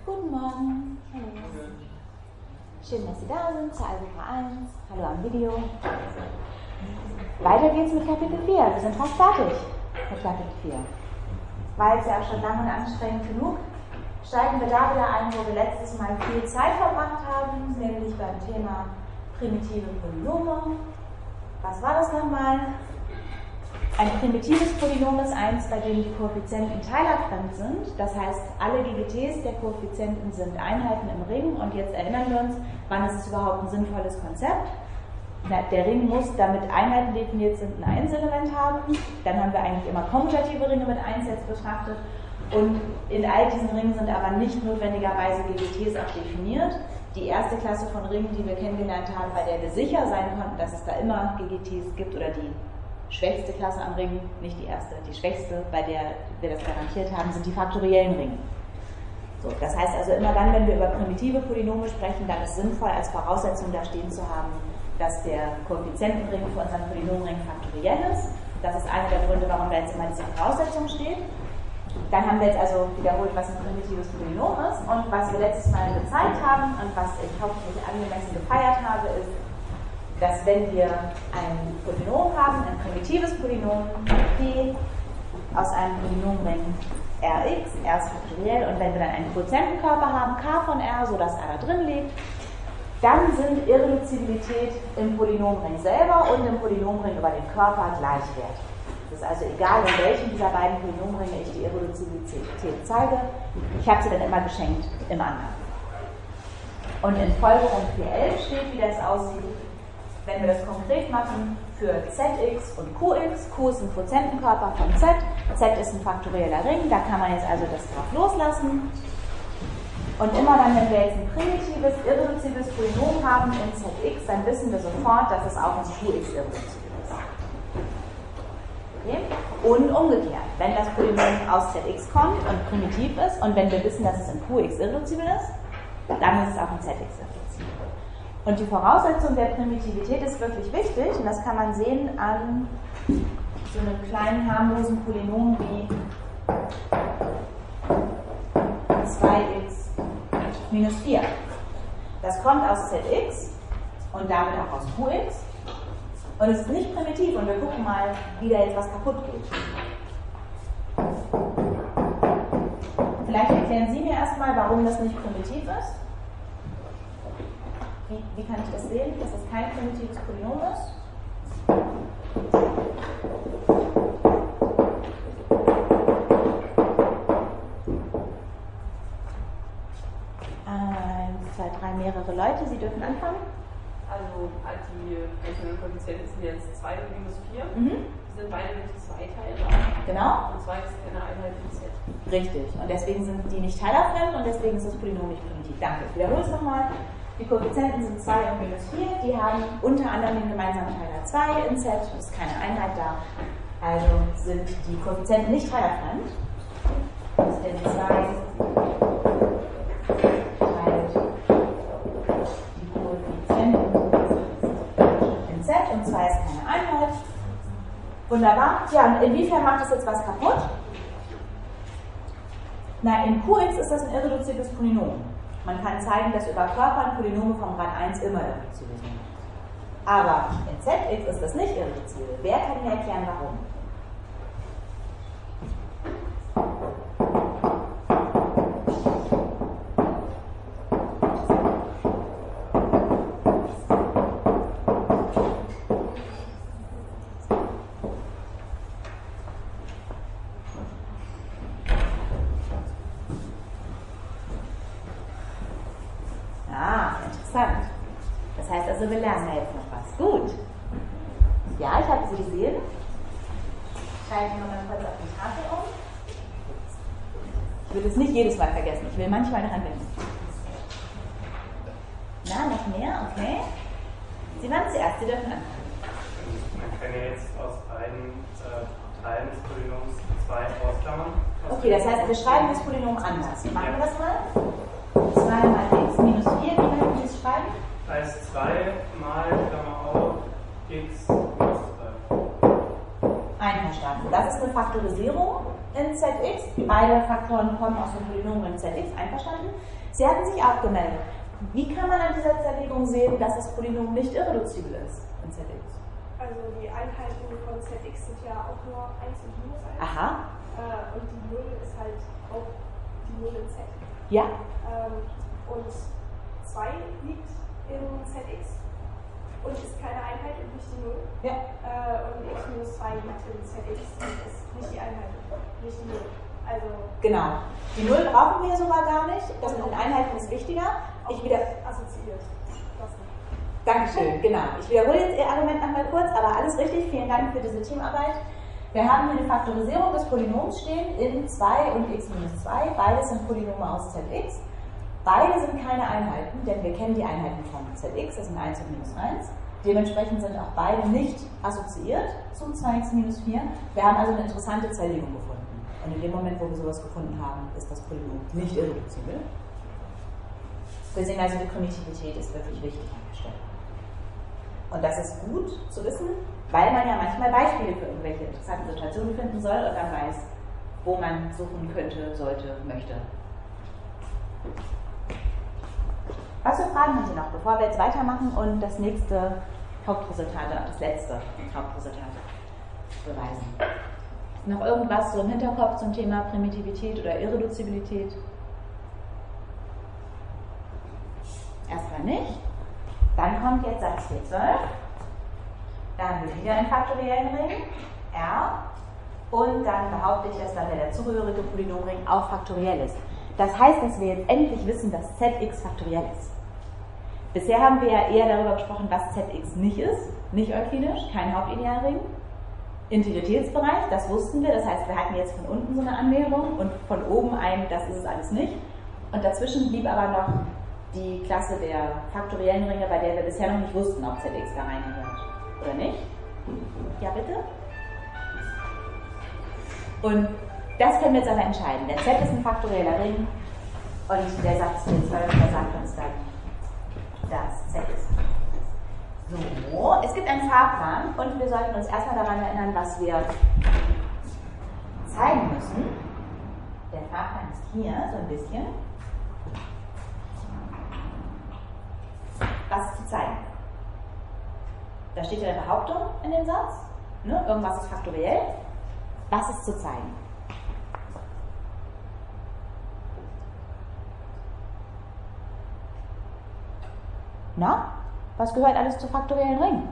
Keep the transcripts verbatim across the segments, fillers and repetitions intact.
Guten Morgen. Hallo. Schön, dass Sie da sind zur Algebra eins. Hallo am Video. Weiter geht's mit Kapitel vier. Wir sind fast fertig mit Kapitel vier. War jetzt ja auch schon lang und anstrengend genug. Steigen wir da wieder ein, wo wir letztes Mal viel Zeit verbracht haben, nämlich beim Thema primitive Polynome. Was war das nochmal? Ein primitives Polynom ist eins, bei dem die Koeffizienten teilerfremd sind. Das heißt, alle G G Ts der Koeffizienten sind Einheiten im Ring. Und jetzt erinnern wir uns, wann ist es überhaupt ein sinnvolles Konzept? Der Ring muss, damit Einheiten definiert sind, ein Einselement haben. Dann haben wir eigentlich immer kommutative Ringe mit eins jetzt betrachtet. Und in all diesen Ringen sind aber nicht notwendigerweise G G Ts auch definiert. Die erste Klasse von Ringen, die wir kennengelernt haben, bei der wir sicher sein konnten, dass es da immer G G Ts gibt, oder die schwächste Klasse am Ring, nicht die erste, die schwächste, bei der wir das garantiert haben, sind die faktoriellen Ringe. So, das heißt also, immer dann, wenn wir über primitive Polynome sprechen, dann ist es sinnvoll, als Voraussetzung da stehen zu haben, dass der Koeffizientenring für unseren Polynomring faktoriell ist. Das ist einer der Gründe, warum da jetzt immer diese Voraussetzung steht. Dann haben wir jetzt also wiederholt, was ein primitives Polynom ist, und was wir letztes Mal gezeigt haben und was ich hoffentlich angemessen gefeiert habe, ist, dass wenn wir ein Polynom haben, ein primitives Polynom P aus einem Polynomring Rx, R ist faktoriell, und wenn wir dann einen Quotientenkörper haben, K von R, sodass R da drin liegt, dann sind Irreduzibilität im Polynomring selber und im Polynomring über den Körper gleichwertig. Es ist also egal, in welchem dieser beiden Polynomringe ich die Irreduzibilität zeige, ich habe sie dann immer geschenkt im anderen. Und in Folgerung vier elf steht, wie das aussieht, wenn wir das konkret machen, für Zx und Qx. Q ist ein Quotientenkörper von Z, Z ist ein faktorieller Ring, da kann man jetzt also das drauf loslassen. Und immer dann, wenn wir jetzt ein primitives, irreduzibles Polynom haben in Zx, dann wissen wir sofort, dass es auch in Qx irreduzibel ist. Okay? Und umgekehrt, wenn das Polynom aus Zx kommt und primitiv ist, und wenn wir wissen, dass es in Qx irreduzibel ist, dann ist es auch in Zx irreduzibel. Und die Voraussetzung der Primitivität ist wirklich wichtig, und das kann man sehen an so einem kleinen harmlosen Polynom wie zwei x minus vier. Das kommt aus Zx und damit auch aus Qx, und es ist nicht primitiv, und wir gucken mal, wie da jetzt was kaputt geht. Vielleicht erklären Sie mir erstmal, warum das nicht primitiv ist. Wie, wie kann ich das sehen, dass das kein primitives Polynom ist? Eins, zwei, drei, mehrere Leute. Sie dürfen anfangen. Also die einzelnen Koeffizienten sind jetzt zwei und minus vier. Mhm. Die sind beide mit zwei Teilen. Genau. Und zwei ist eine Einheit in Z. Richtig. Und deswegen sind die nicht teilerfremd, und deswegen ist das Polynom nicht primitiv. Danke. Ich wiederhole es nochmal. Die Koeffizienten sind zwei und minus vier, die haben unter anderem den gemeinsamen Teiler zwei in Z, ist keine Einheit da, also sind die Koeffizienten nicht teilerfremd. Das ist denn zwei teilt die Koeffizienten in Z, und zwei ist keine Einheit. Wunderbar. Ja, und inwiefern macht das jetzt was kaputt? Na, in Qx ist das ein irreduzibles Polynom. Man kann zeigen, dass über Körpern Polynome vom Grad eins immer irreduzibel sind. Aber in Zx ist das nicht irreduzibel. Wer kann mir erklären, warum? Das heißt also, wir lernen da jetzt noch was. Gut. Ja, ich habe Sie gesehen. Schreibe ich noch mal kurz auf die Tafel um. Ich will es nicht jedes Mal vergessen. Ich will manchmal daran denken. Na, noch mehr? Okay. Sie waren zuerst. Sie dürfen anfangen. Man kann ja jetzt aus beiden äh, Teilen des Polynoms zwei ausklammern. Okay, das heißt, wir schreiben das Polynom anders. Machen wir das mal? zwei mal x minus vier. Wie möchten Sie es schreiben? Als zwei mal, Klammer auf, x minus drei. Einverstanden. Das ist eine Faktorisierung. in Z X. Beide Faktoren kommen aus dem Polynomring Z X, einverstanden. Sie hatten sich auch gemeldet. Wie kann man an dieser Zerlegung sehen, dass das Polynom nicht irreduzibel ist in Z X? Also die Einheiten von Z X sind ja auch nur eins und minus eins. Aha. Äh, und die null ist halt auch die null in Z. Ja. Ähm, und zwei liegt in Z X und ist keine Einheit und nicht die null. Ja. Äh, und x minus zwei liegt in Z X und ist nicht die Einheit, nicht die null. Also genau. Die null brauchen wir sogar gar nicht. Das mit den Einheiten ist wichtiger. Ich wieder assoziiert. Das nicht. Dankeschön, genau. Ich wiederhole jetzt Ihr Argument nochmal kurz, aber alles richtig. Vielen Dank für diese Teamarbeit. Wir haben hier eine Faktorisierung des Polynoms stehen in zwei und x minus zwei. Beides sind Polynome aus Z X. Beide sind keine Einheiten, denn wir kennen die Einheiten von Z X, das sind eins und minus eins. Dementsprechend sind auch beide nicht assoziiert zu zwei x minus vier. Wir haben also eine interessante Zerlegung gefunden. Und in dem Moment, wo wir sowas gefunden haben, ist das Polynom nicht irreduzibel. Wir sehen also, die Primitivität ist wirklich wichtig an der Stelle. Und das ist gut zu wissen, weil man ja manchmal Beispiele für irgendwelche interessanten Situationen finden soll und dann weiß, wo man suchen könnte, sollte, möchte. Was für Fragen haben Sie noch, bevor wir jetzt weitermachen und das nächste Hauptresultat, das letzte Hauptresultat beweisen? Noch irgendwas so im Hinterkopf zum Thema Primitivität oder Irreduzibilität? Erstmal nicht. Dann kommt jetzt Satz vier zwölf. Da haben wir wieder einen faktoriellen Ring, R. Und dann behaupte ich, dass dann der dazugehörige Polynomring auch faktoriell ist. Das heißt, dass wir jetzt endlich wissen, dass Z X faktoriell ist. Bisher haben wir ja eher darüber gesprochen, was Z X nicht ist. Nicht euklinisch, kein Hauptidealring. Integritätsbereich, das wussten wir. Das heißt, wir hatten jetzt von unten so eine Annäherung und von oben ein, das ist es alles nicht. Und dazwischen blieb aber noch die Klasse der faktoriellen Ringe, bei der wir bisher noch nicht wussten, ob Z X da reingehört oder nicht. Ja, bitte? Und das können wir jetzt aber entscheiden. Der Z ist ein faktorieller Ring und der Satz vier zwölf, der sagt uns dann, dass Z ist. So, es gibt einen Fahrplan und wir sollten uns erstmal daran erinnern, was wir zeigen müssen. Der Fahrplan ist hier so ein bisschen. Was ist zu zeigen? Da steht ja eine Behauptung in dem Satz. Ne? Irgendwas ist faktoriell. Was ist zu zeigen? Na? Was gehört alles zu faktoriellen Ringen?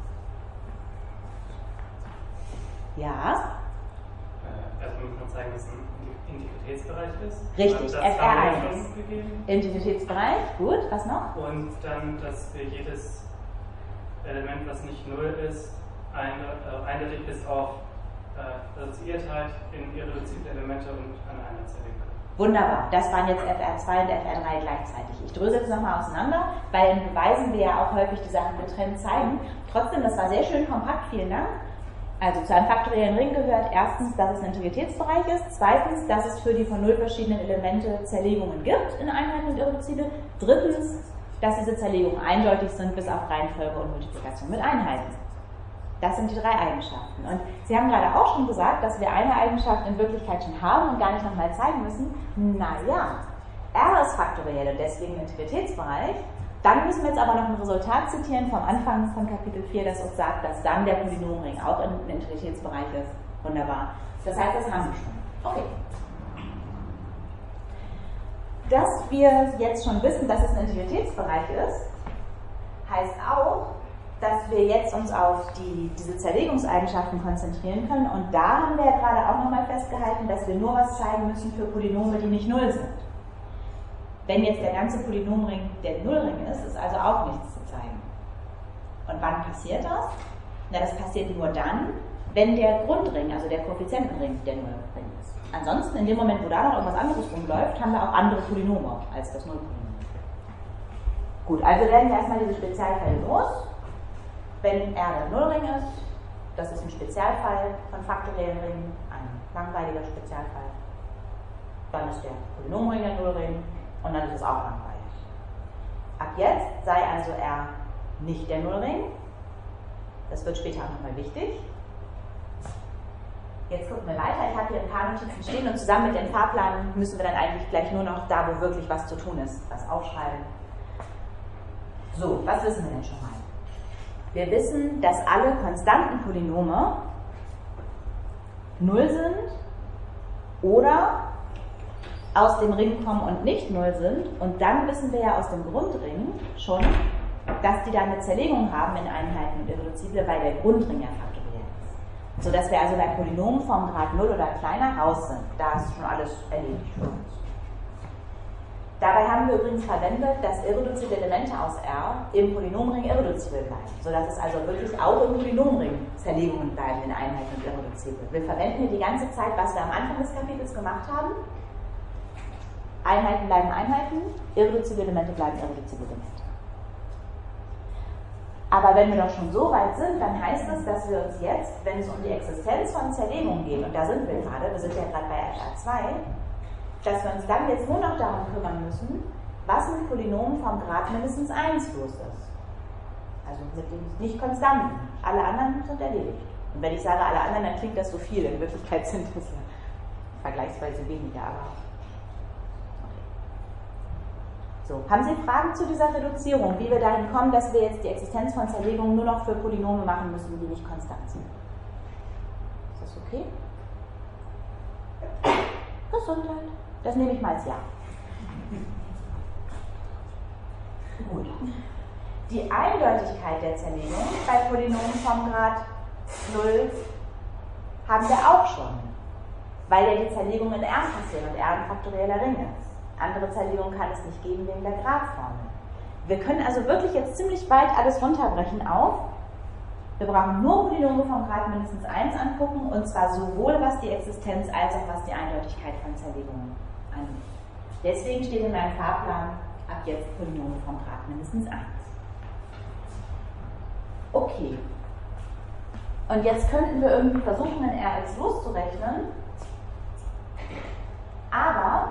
Ja? Äh, also muss man zeigen, dass ein Integritätsbereich ist. Richtig, F F R R eins. Integritätsbereich, gut, was noch? Und dann, dass für jedes Element, was nicht null ist, eine, äh, eindeutig bis auf äh, Assoziiertheit in irreduzible Elemente und an einer zerlegen können. Wunderbar, das waren jetzt F R zwei und F R drei gleichzeitig. Ich drösel es nochmal auseinander, weil in Beweisen wir ja auch häufig die Sachen getrennt zeigen. Trotzdem, das war sehr schön kompakt, vielen Dank. Also zu einem faktoriellen Ring gehört erstens, dass es ein Integritätsbereich ist, zweitens, dass es für die von null verschiedenen Elemente Zerlegungen gibt in Einheiten und Irreduzible, drittens, dass diese Zerlegungen eindeutig sind bis auf Reihenfolge und Multiplikation mit Einheiten. Das sind die drei Eigenschaften. Und Sie haben gerade auch schon gesagt, dass wir eine Eigenschaft in Wirklichkeit schon haben und gar nicht nochmal zeigen müssen. Naja, R ist faktoriell und deswegen Integritätsbereich. Dann müssen wir jetzt aber noch ein Resultat zitieren vom Anfang von Kapitel vier, das uns sagt, dass dann der Polynomring auch im Integritätsbereich ist. Wunderbar. Das heißt, das haben wir schon. Okay. Dass wir jetzt schon wissen, dass es ein Integritätsbereich ist, heißt auch, dass wir jetzt uns auf die, diese Zerlegungseigenschaften konzentrieren können. Und da haben wir ja gerade auch nochmal festgehalten, dass wir nur was zeigen müssen für Polynome, die nicht null sind. Wenn jetzt der ganze Polynomring der Nullring ist, ist also auch nichts zu zeigen. Und wann passiert das? Na, das passiert nur dann, wenn der Grundring, also der Koeffizientenring, der Nullring ist. Ansonsten, in dem Moment, wo da noch irgendwas anderes rumläuft, haben wir auch andere Polynome als das Nullpolynom. Gut, also werden wir erstmal diese Spezialfälle los. Wenn R der Nullring ist, das ist ein Spezialfall von faktoriellen Ringen, ein langweiliger Spezialfall. Dann ist der Polynomring der Nullring und dann ist es auch langweilig. Ab jetzt sei also R nicht der Nullring. Das wird später auch nochmal wichtig. Jetzt gucken wir weiter. Ich habe hier ein paar Notizen stehen und zusammen mit den Fahrplan müssen wir dann eigentlich gleich nur noch da, wo wirklich was zu tun ist, was aufschreiben. So, was wissen wir denn schon mal? Wir wissen, dass alle konstanten Polynome null sind oder aus dem Ring kommen und nicht null sind. Und dann wissen wir ja aus dem Grundring schon, dass die da eine Zerlegung haben in Einheiten und Irreduzible, weil der Grundring ja faktoriell ist. Sodass wir also bei Polynomen vom Grad null oder kleiner raus sind. Da ist schon alles erledigt für uns. Dabei haben wir übrigens verwendet, dass irreduzible Elemente aus R im Polynomring irreduzibel bleiben, sodass es also wirklich auch im Polynomring Zerlegungen bleiben in Einheiten und Irreduzible. Wir verwenden hier die ganze Zeit, was wir am Anfang des Kapitels gemacht haben. Einheiten bleiben Einheiten, irreduzible Elemente bleiben irreduzible Elemente. Aber wenn wir doch schon so weit sind, dann heißt es, dass wir uns jetzt, wenn es um die Existenz von Zerlegungen geht, und da sind wir gerade, wir sind ja gerade bei F A zwei, dass wir uns dann jetzt nur noch darum kümmern müssen, was mit Polynomen vom Grad mindestens eins los ist. Also mit den nicht konstanten. Alle anderen sind erledigt. Und wenn ich sage alle anderen, dann klingt das so viel. In Wirklichkeit sind es ja vergleichsweise weniger. Aber okay. So, haben Sie Fragen zu dieser Reduzierung, wie wir dahin kommen, dass wir jetzt die Existenz von Zerlegungen nur noch für Polynome machen müssen, die nicht konstant sind? Ist das okay? Gesundheit. Das nehme ich mal als Ja. Gut. Die Eindeutigkeit der Zerlegung bei Polynomen vom Grad null haben wir auch schon, weil ja die Zerlegung in R passiert und R ein faktorieller Ring ist. Andere Zerlegungen kann es nicht geben wegen der Gradformel. Wir können also wirklich jetzt ziemlich weit alles runterbrechen auf. Wir brauchen nur Polynome vom Grad mindestens eins angucken, und zwar sowohl was die Existenz als auch was die Eindeutigkeit von Zerlegungen angeht. Deswegen steht in meinem Fahrplan ab jetzt Polynome vom Grad mindestens eins. Okay. Und jetzt könnten wir irgendwie versuchen, in Rx loszurechnen, aber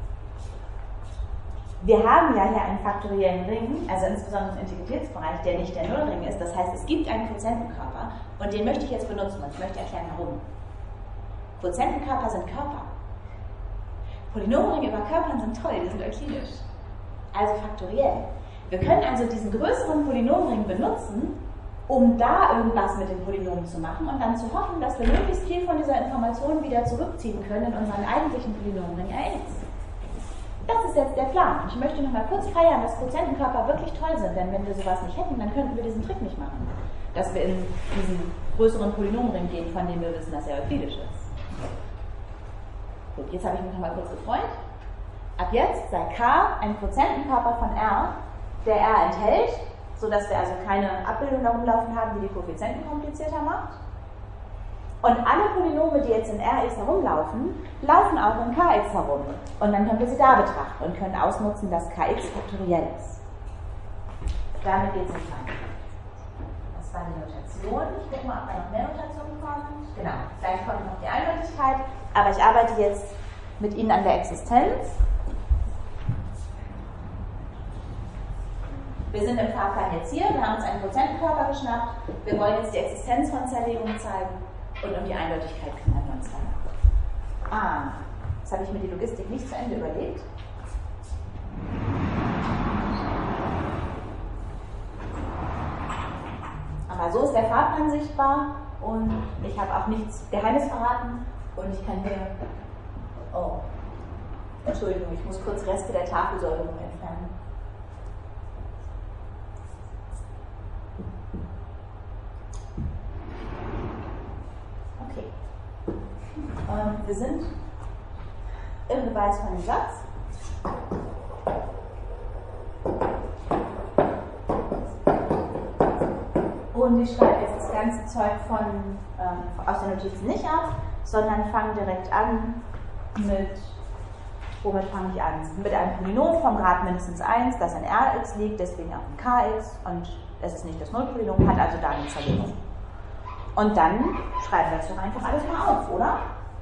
wir haben ja hier einen faktoriellen Ring, also insbesondere im Integritätsbereich, der nicht der Nullring ist. Das heißt, es gibt einen Quotientenkörper und den möchte ich jetzt benutzen und ich möchte erklären, warum. Quotientenkörper sind Körper. Polynomringe über Körpern sind toll, die sind euklinisch. Also faktoriell. Wir können also diesen größeren Polynomring benutzen, um da irgendwas mit den Polynomen zu machen und dann zu hoffen, dass wir möglichst viel von dieser Information wieder zurückziehen können in unseren eigentlichen Polynomring Rx. Das ist jetzt der Plan. Ich möchte noch mal kurz feiern, dass Quotientenkörper wirklich toll sind, denn wenn wir sowas nicht hätten, dann könnten wir diesen Trick nicht machen. Dass wir in diesen größeren Polynomring gehen, von dem wir wissen, dass er euklidisch ist. Gut, jetzt habe ich mich noch mal kurz gefreut. Ab jetzt sei K ein Quotientenkörper von R, der R enthält, sodass wir also keine Abbildung da rumlaufen haben, die die Koeffizienten komplizierter macht. Und alle Polynome, die jetzt in Rx herumlaufen, laufen auch in Kx herum. Und dann können wir sie da betrachten und können ausnutzen, dass Kx faktoriell ist. Damit geht es nicht weiter. Das war die Notation. Ich gucke mal, ob da noch mehr Notationen kommen. Genau, gleich kommt noch die Eindeutigkeit. Aber ich arbeite jetzt mit Ihnen an der Existenz. Wir sind im Fahrplan jetzt hier, wir haben uns einen Quotientenkörper geschnappt. Wir wollen jetzt die Existenz von Zerlegungen zeigen. Und um die Eindeutigkeit kümmern wir uns dann. Ah, jetzt habe ich mir die Logistik nicht zu Ende überlegt. Aber so ist der Fahrplan sichtbar und ich habe auch nichts Geheimes verraten und ich kann hier. Oh, Entschuldigung, ich muss kurz Reste der Tafelsäuberung entfernen. Ähm, wir sind im Beweis von dem Satz. Und ich schreibe jetzt das ganze Zeug von, ähm, aus den Notizen nicht ab, sondern fange direkt an mit, womit fange ich an? Mit einem Polynom vom Grad mindestens eins, das in Rx liegt, deswegen auch in Kx, und es ist nicht das Nullpolynom, hat also da eine Zerlegung. Und dann schreiben wir das doch einfach alles mal auf, oder?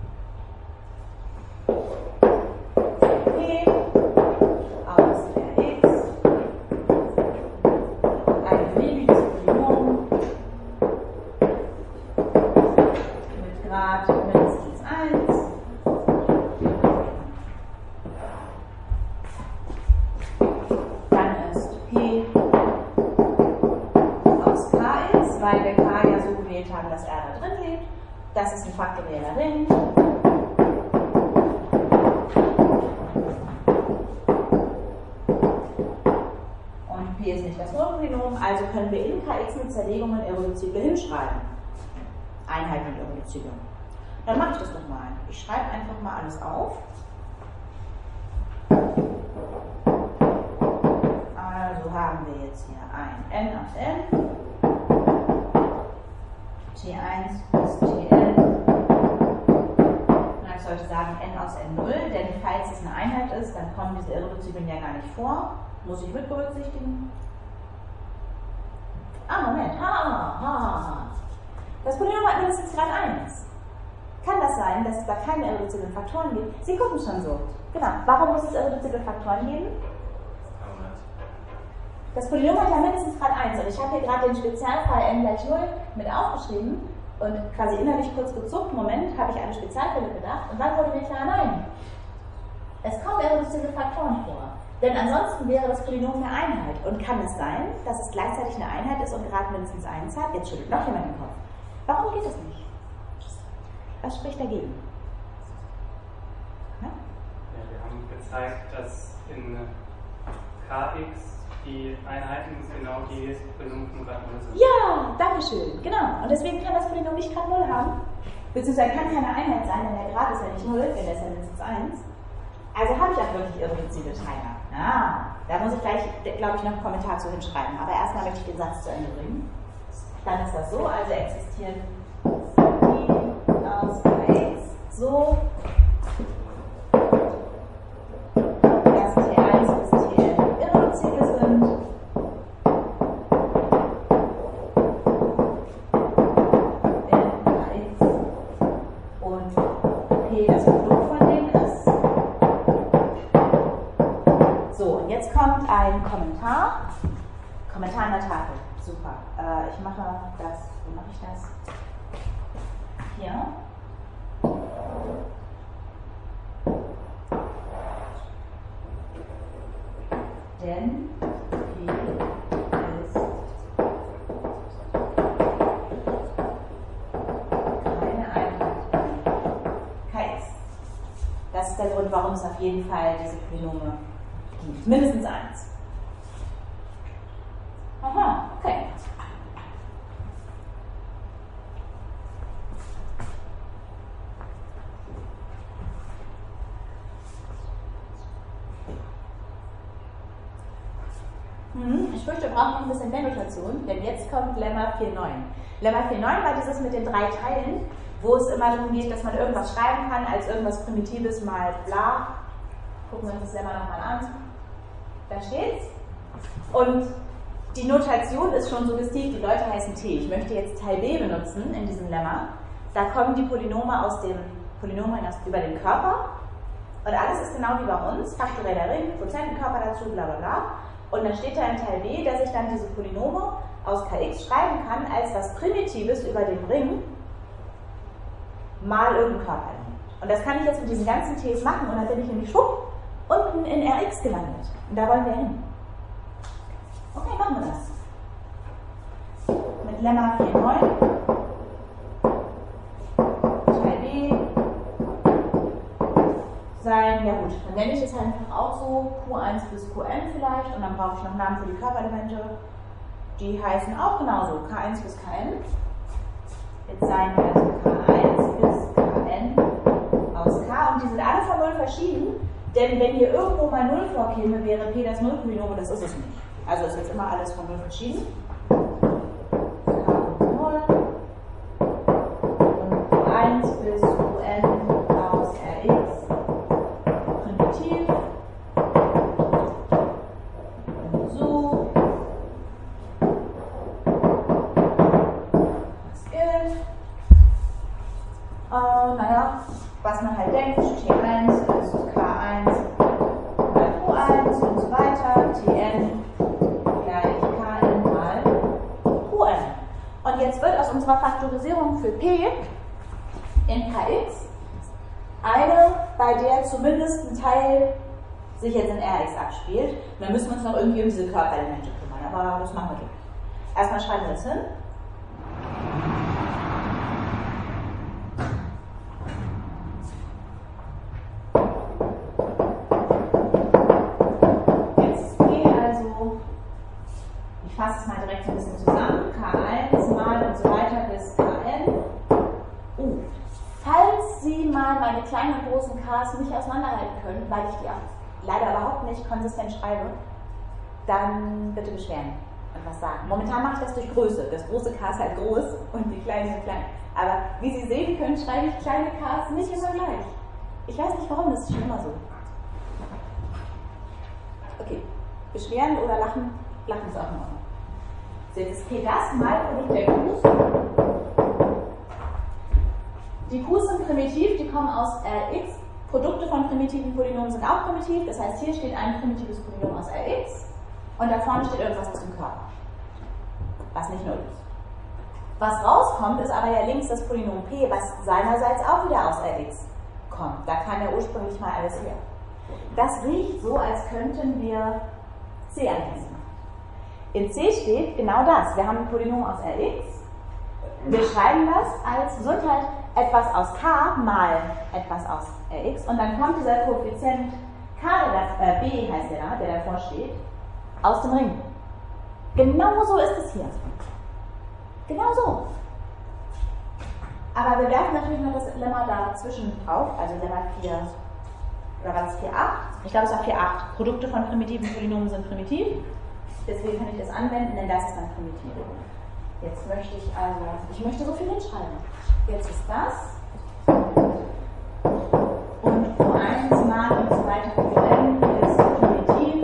P aus Rx, ein beliebiges Polynom mit Grad mindestens weil wir K ja so gewählt haben, dass R da drin liegt. Das ist ein faktorieller Ring. Und P ist nicht das Nullpolynom, also können wir in K X mit Zerlegungen irreduzible hinschreiben. Einheiten und irreduzible. Dann mache ich das doch mal. Ich schreibe einfach mal alles auf. Also haben wir jetzt hier ein n aus n, T eins bis Tn. Na, ich sollte sagen n aus n null, denn falls es eine Einheit ist, dann kommen diese Irreduziblen ja gar nicht vor. Muss ich mit berücksichtigen. Ah, Moment. Ha, ha, ha. Das Polynom hat mindestens Grad eins. Kann das sein, dass es da keine irreduziblen Faktoren gibt? Sie gucken schon so. Genau. Warum muss es irreduzible Faktoren geben? Das Polynom hat ja mindestens Grad eins. Und ich habe hier gerade den Spezialfall n gleich null mit aufgeschrieben und quasi innerlich kurz gezuckt. Moment, habe ich an Spezialfälle gedacht. Und dann wurde mir klar, nein. Es kommen irreduzible Faktoren vor. Denn ansonsten wäre das Polynom eine Einheit. Und kann es sein, dass es gleichzeitig eine Einheit ist und Grad mindestens eins hat? Jetzt schüttelt noch jemand den Kopf. Warum geht das nicht? Was spricht dagegen? Ja, wir haben gezeigt, dass in K X die Einheiten genau die Polynomen von Grad null sind. Ja, danke schön. Genau. Und deswegen kann das Polynom nicht Grad null haben. Beziehungsweise kann keine Einheit sein, denn der Grad ist ja nicht null, denn der ist ja mindestens eins. Also habe ich auch wirklich irreduzible Teile. Ah, da muss ich gleich, glaube ich, noch einen Kommentar zu hinschreiben. Aber erstmal möchte ich den Satz zu Ende bringen. Dann ist das so, also existiert die aus K X so, dass T eins bis Tn irreduzibel sind. In K X und P das Produkt von denen ist. So, und jetzt kommt ein Kommentar. Kommentar an der Tafel. Super. Äh, ich mache das. Wo mache ich das? Hier. Denn P ist keine Einheit. K X. Das ist der Grund, warum es auf jeden Fall diese Polynome gibt. Mindestens eins. Aha, okay. Hm, ich fürchte, wir brauchen noch ein bisschen mehr Notation, denn jetzt kommt Lemma vier Punkt neun. Lemma vier Punkt neun war dieses mit den drei Teilen, wo es immer darum geht, dass man irgendwas schreiben kann, als irgendwas Primitives mal bla. Gucken wir uns das Lemma nochmal an. Da steht's. Und die Notation ist schon suggestiv, die Leute heißen T. Ich möchte jetzt Teil B benutzen in diesem Lemma. Da kommen die Polynome aus dem Polynom über den Körper. Und alles ist genau wie bei uns. Faktorieller Ring, Quotientenkörper dazu, bla bla bla. Und dann steht da in Teil B, dass ich dann diese Polynome aus K X schreiben kann als was Primitives über den Ring mal irgendein Körper. Und das kann ich jetzt mit diesen ganzen T's machen und dann bin ich nämlich schwupp unten in R X gelandet. Und da wollen wir hin. Okay, machen wir das. Mit Lemma vier Punkt neun. Teil B. Sein, ja gut, dann nenne ich es einfach auch so, Q eins bis Q n vielleicht, und dann brauche ich noch Namen für die Körperelemente. Die heißen auch genauso, K eins bis K n. Jetzt sein also K eins bis K n aus K, und die sind alle von null verschieden, denn wenn hier irgendwo mal null vorkäme, wäre P das Nullpolynom, das ist es nicht. Also ist jetzt immer alles von null verschieden. K und null und Q eins bis Q n aus R X. Primitiv. Und so. Das gilt. Äh, naja, was man halt denkt, T eins ist K eins mal Q eins und so weiter. Tn gleich Kn mal Qn. Und jetzt wird aus unserer Faktorisierung für P in K X eine, bei der zumindest ein Teil sich jetzt in R X abspielt. Und dann müssen wir uns noch irgendwie um diese Körperelemente kümmern, aber das machen wir durch. Erstmal schreiben wir das hin. Ks nicht auseinanderhalten können, weil ich die auch leider überhaupt nicht konsistent schreibe, dann bitte beschweren und was sagen. Momentan mache ich das durch Größe. Das große K ist halt groß und die kleine sind klein. Aber wie Sie sehen können, schreibe ich kleine Ks nicht immer gleich. Ich weiß nicht warum, das ist schon immer so. Okay, beschweren oder lachen, lachen ist auch in Ordnung. So, jetzt ist P das mal Produkt der Qs. Die Qs sind primitiv, die kommen aus Rx. Produkte von primitiven Polynomen sind auch primitiv, das heißt, hier steht ein primitives Polynom aus Rx und da vorne steht irgendwas aus dem Körper, was nicht null ist. Was rauskommt, ist aber ja links das Polynom P, was seinerseits auch wieder aus Rx kommt. Da kam ja ursprünglich mal alles her. Das riecht so, als könnten wir C angießen. In C steht genau das. Wir haben ein Polynom aus Rx. Wir schreiben das als Gesundheit etwas aus K mal etwas aus Rx und dann kommt dieser Koeffizient K, der da, äh, B heißt der da, der davor steht, aus dem Ring. Genau so ist es hier. Genau so. Aber wir werfen natürlich noch das Lemma dazwischen drauf, also Lemma vier, oder war das vier Punkt acht? Ich glaube, es war vier Punkt acht. Produkte von primitiven Polynomen sind primitiv. Deswegen kann ich das anwenden, denn das ist dann primitiv. Jetzt möchte ich also, ich möchte so viel hinschreiben. Jetzt ist das. Und Q eins mal und so weiter Q n ist primitiv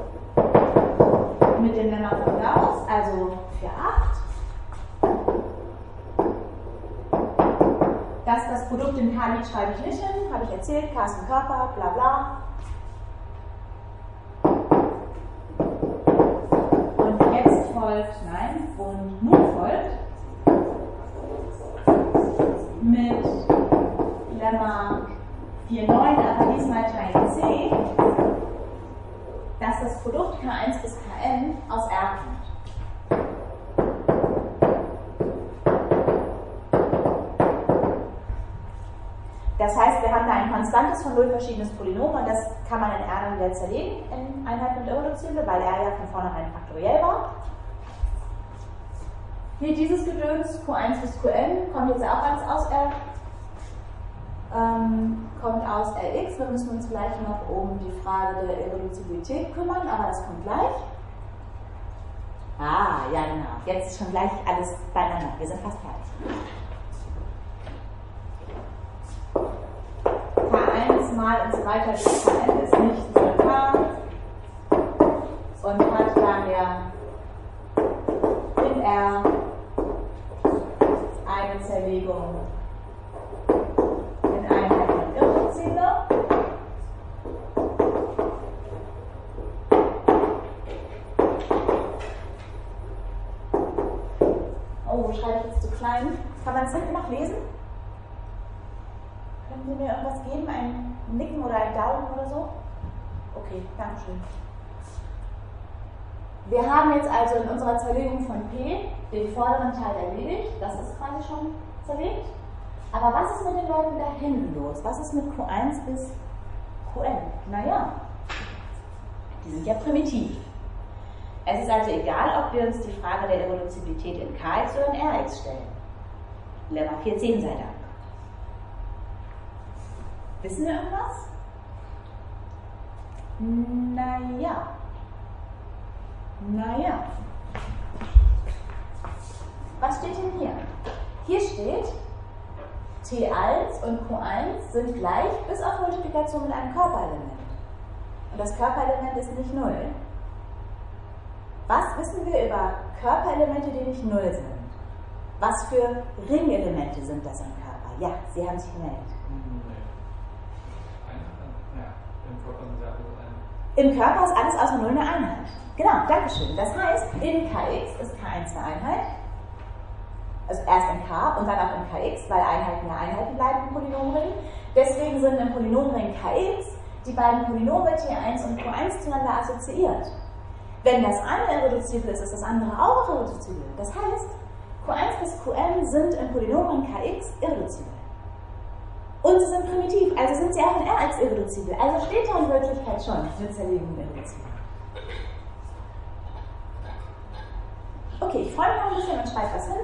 mit dem Lemma von Gauss, also vier Punkt acht. Dass das Produkt in K liegt, schreibe ich nicht hin, habe ich erzählt, K ist ein Körper, bla bla. Und jetzt folgt, nein, und nun folgt mit Lemma vier Punkt neun, aber diesmal Teil C, dass das Produkt K eins bis K n aus R kommt. Das heißt, wir haben da ein konstantes von null verschiedenes Polynom und das kann man in R dann wieder zerlegen in Einheiten und Irreduzible, weil R ja von vornherein faktoriell war. Hier dieses Gedöns, Q eins bis Q n, kommt jetzt auch alles aus R, ähm, kommt aus Rx. Wir müssen uns gleich noch um die Frage der Irreduzibilität kümmern, aber das kommt gleich. Ah, ja genau, jetzt ist schon gleich alles beieinander, wir sind fast fertig. K eins mal und so weiter bis K n ist nicht null K und hat daher in R eine Zerlegung in Einheiten und Irreduzible. Oh, schreibe ich jetzt zu klein? Kann man es hinten noch lesen? Können Sie mir irgendwas geben? Ein Nicken oder ein Daumen oder so? Okay, danke schön. Wir haben jetzt also in unserer Zerlegung von P den vorderen Teil erledigt. Das ist quasi schon zerlegt. Aber was ist mit den Leuten da hinten los? Was ist mit Q eins bis Q n? Naja, die sind ja primitiv. Es ist also egal, ob wir uns die Frage der Irreduzibilität in Kx oder in Rx stellen. Lemma vier zehn sei Dank. Wissen wir irgendwas? Naja. Naja. Was steht denn hier? Hier steht, T eins und Q eins sind gleich bis auf Multiplikation mit einem Körperelement. Und das Körperelement ist nicht null. Was wissen wir über Körperelemente, die nicht null sind? Was für Ringelemente sind das im Körper? Ja, Sie haben sich gemeldet. Im Körper ist alles außer null eine Einheit. Genau, Dankeschön. Das heißt, in Kx ist K eins eine Einheit. Also erst in K und dann auch in Kx, weil Einheiten ja Einheiten bleiben im Polynomring. Deswegen sind im Polynomring Kx die beiden Polynome T eins und Q eins zueinander assoziiert. Wenn das eine irreduzibel ist, ist das andere auch irreduzibel. Das heißt, Q eins bis Q n sind im Polynomring Kx irreduzibel. Und sie sind primitiv, also sind sie auch in R als irreduzibel. Also steht da in Wirklichkeit schon eine Zerlegung irreduzibel. Okay, ich freue mich noch ein bisschen und schreibe was hin.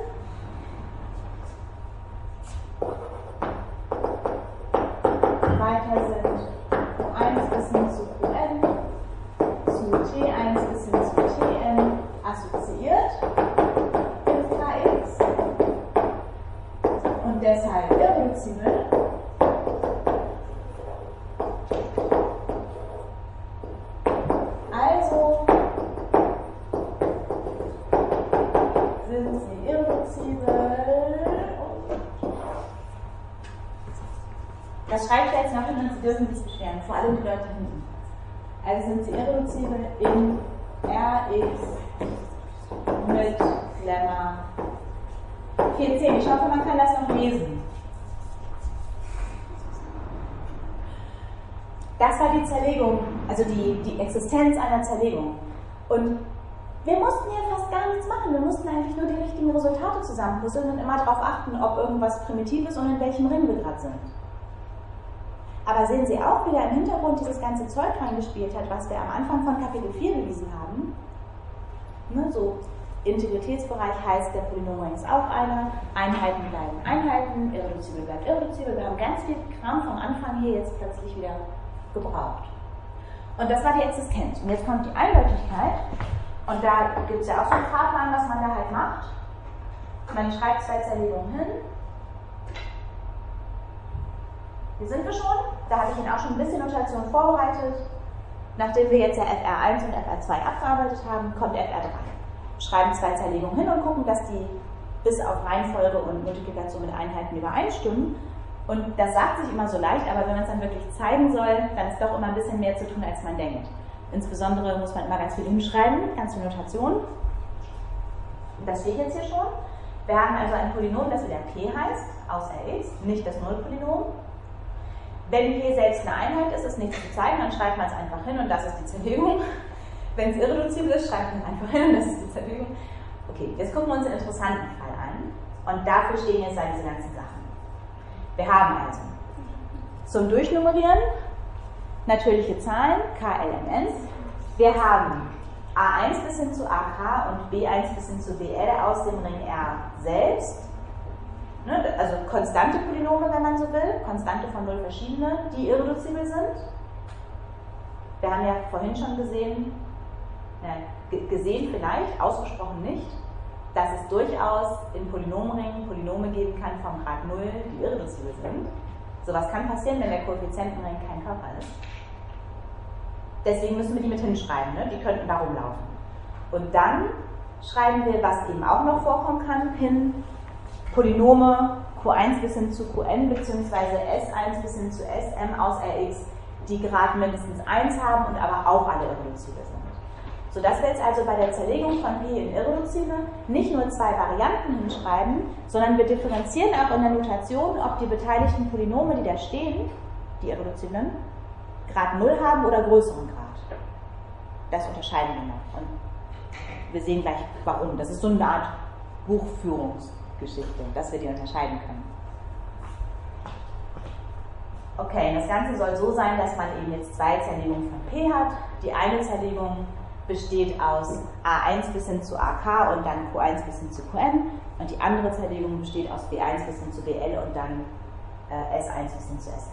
Weiter sind T eins bis hin zu Tn assoziiert in Kx und deshalb irreduzibel. Also sind sie irreduzibel. Das schreibe ich jetzt noch hin und Sie dürfen sich beschweren, vor allem die Leute hinten. Also sind sie irreduzibel in Rx mit Lemma vier zehn. Ich hoffe, man kann das noch lesen. Das war die Zerlegung, also die, die Existenz einer Zerlegung. Und wir mussten hier fast gar nichts machen. Wir mussten eigentlich nur die richtigen Resultate zusammenpuzzeln und immer darauf achten, ob irgendwas primitiv ist und in welchem Ring wir gerade sind. Aber sehen Sie auch, wie da im Hintergrund dieses ganze Zeug reingespielt hat, was wir am Anfang von Kapitel vier bewiesen haben. Ne, so Integritätsbereich heißt, der Polynomring ist auch einer, Einheiten bleiben Einheiten, irreduzibel bleibt irreduzibel. Wir haben ganz viel Kram vom Anfang hier jetzt plötzlich wieder gebraucht. Und das war die Existenz. Und jetzt kommt die Eindeutigkeit. Und da gibt es ja auch so einen Fahrplan, was man da halt macht. Man schreibt zwei Zerlegungen hin. Hier sind wir schon. Da habe ich Ihnen auch schon ein bisschen Notation vorbereitet. Nachdem wir jetzt ja F R eins und F R zwei abgearbeitet haben, kommt F R drei. Schreiben zwei Zerlegungen hin und gucken, dass die bis auf Reihenfolge und Multiplikation mit Einheiten übereinstimmen. Und das sagt sich immer so leicht, aber wenn man es dann wirklich zeigen soll, dann ist doch immer ein bisschen mehr zu tun, als man denkt. Insbesondere muss man immer ganz viel hinschreiben, ganz viel Notation. Das steht jetzt hier schon. Wir haben also ein Polynom, das wieder P heißt, aus Rx, nicht das Nullpolynom. Wenn P selbst eine Einheit ist, ist nichts zu zeigen, dann schreibt man es einfach hin und das ist die Zerlegung. Wenn es irreduzibel ist, schreibt man es einfach hin und das ist die Zerlegung. Okay, jetzt gucken wir uns den interessanten Fall an. Und dafür stehen jetzt diese ganzen Sachen. Wir haben also zum Durchnummerieren natürliche Zahlen, K L M N. Wir haben A eins bis hin zu A K und B eins bis hin zu B L aus dem Ring R selbst. Also konstante Polynome, wenn man so will, konstante von null verschiedene, die irreduzibel sind. Wir haben ja vorhin schon gesehen, ja, gesehen vielleicht, ausgesprochen nicht, dass es durchaus in Polynomringen Polynome geben kann vom Grad null, die irreduzibel sind. Sowas kann passieren, wenn der Koeffizientenring kein Körper ist. Deswegen müssen wir die mit hinschreiben, ne? Die könnten da rumlaufen. Und dann schreiben wir, was eben auch noch vorkommen kann, hin Polynome Q eins bis hin zu Qn bzw. S eins bis hin zu Sm aus Rx, die Grad mindestens eins haben und aber auch alle irreduzibel sind. Sodass wir jetzt also bei der Zerlegung von P in irreduzibel nicht nur zwei Varianten hinschreiben, sondern wir differenzieren auch in der Notation, ob die beteiligten Polynome, die da stehen, die irreduziblen, Grad null haben oder größeren Grad. Das unterscheiden wir noch. Und wir sehen gleich warum. Das ist so eine Art Buchführungsgeschichte, dass wir die unterscheiden können. Okay, das Ganze soll so sein, dass man eben jetzt zwei Zerlegungen von P hat. Die eine Zerlegung besteht aus A eins bis hin zu A K und dann Q eins bis hin zu Qn und die andere Zerlegung besteht aus B eins bis hin zu B L und dann äh, S eins bis hin zu Sm.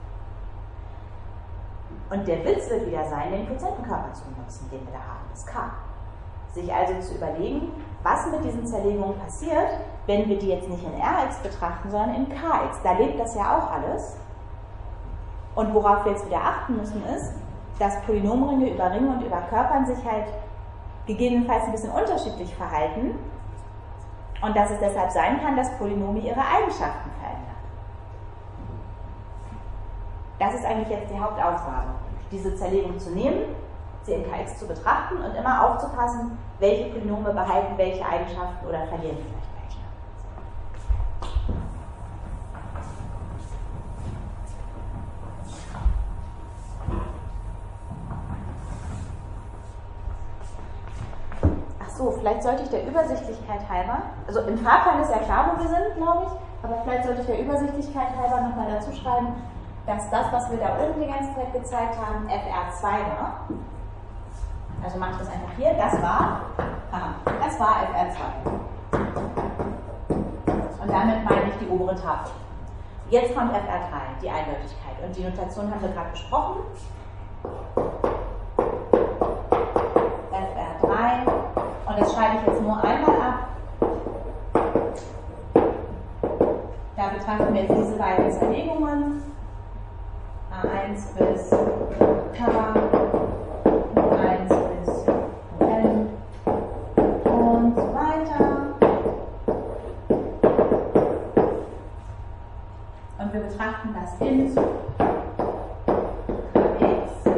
Und der Witz wird wieder sein, den Quotientenkörper zu benutzen, den wir da haben, das K. Sich also zu überlegen, was mit diesen Zerlegungen passiert, wenn wir die jetzt nicht in Rx betrachten, sondern in Kx. Da lebt das ja auch alles. Und worauf wir jetzt wieder achten müssen ist, dass Polynomringe über Ringe und über Körpern sich halt gegebenenfalls ein bisschen unterschiedlich verhalten und dass es deshalb sein kann, dass Polynome ihre Eigenschaften verändern. Das ist eigentlich jetzt die Hauptaufgabe, diese Zerlegung zu nehmen, sie in Kx zu betrachten und immer aufzupassen, welche Polynome behalten welche Eigenschaften oder verlieren vielleicht welche. So, vielleicht sollte ich der Übersichtlichkeit halber, also im Fahrplan ist ja klar, wo wir sind, glaube ich, aber vielleicht sollte ich der Übersichtlichkeit halber nochmal dazu schreiben, dass das, was wir da oben die ganze Zeit gezeigt haben, F R zwei war. Also mache ich das einfach hier, das war, aha, das war F R zwei. Und damit meine ich die obere Tafel. Jetzt kommt F R drei, die Eindeutigkeit. Und die Notation haben wir gerade besprochen. jetzt nur einmal ab. Da betrachten wir jetzt diese beiden Zerlegungen. A eins bis K, U eins bis U N und so weiter. Und wir betrachten das int Kx.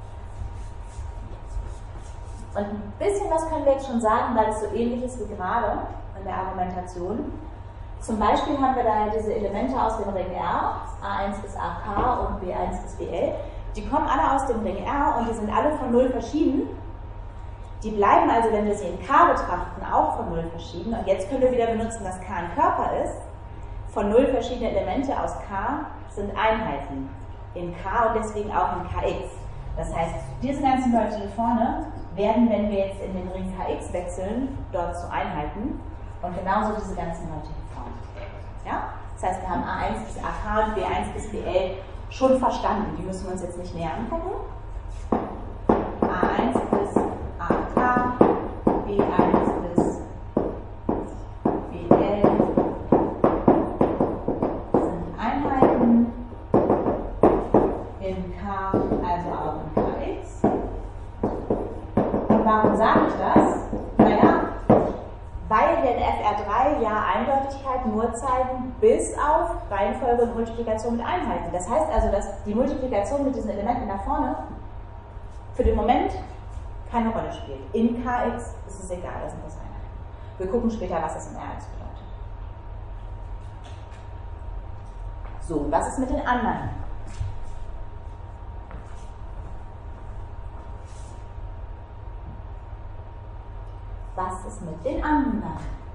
Und ein bisschen was können wir jetzt schon sagen, weil es so ähnlich ist wie gerade in der Argumentation. Zum Beispiel haben wir da diese Elemente aus dem Ring R, A eins bis A K und B eins bis B L. Die kommen alle aus dem Ring R und die sind alle von null verschieden. Die bleiben also, wenn wir sie in K betrachten, auch von null verschieden. Und jetzt können wir wieder benutzen, dass K ein Körper ist. Von null verschiedene Elemente aus K sind Einheiten in K und deswegen auch in Kx. Das heißt, diese ganzen Leute hier vorne werden, wenn wir jetzt in den Ring Kx wechseln, dort zu Einheiten. Und genauso diese ganzen Leute hier vorne. Ja? Das heißt, wir haben A eins bis A K und B eins bis B L schon verstanden. Die müssen wir uns jetzt nicht näher angucken. A eins bis A K, B eins bis B L sind Einheiten in K, also auch in Kx. Und warum sage ich das? Naja, weil wir in F R drei ja Eindeutigkeit nur zeigen, bis auf Reihenfolge und Multiplikation mit Einheiten. Das heißt also, dass die Multiplikation mit diesen Elementen da vorne für den Moment keine Rolle spielt. In Kx ist es egal, das sind das Einheiten. Wir gucken später, was das in Rx bedeutet. So, was ist mit den anderen? Was ist mit den anderen?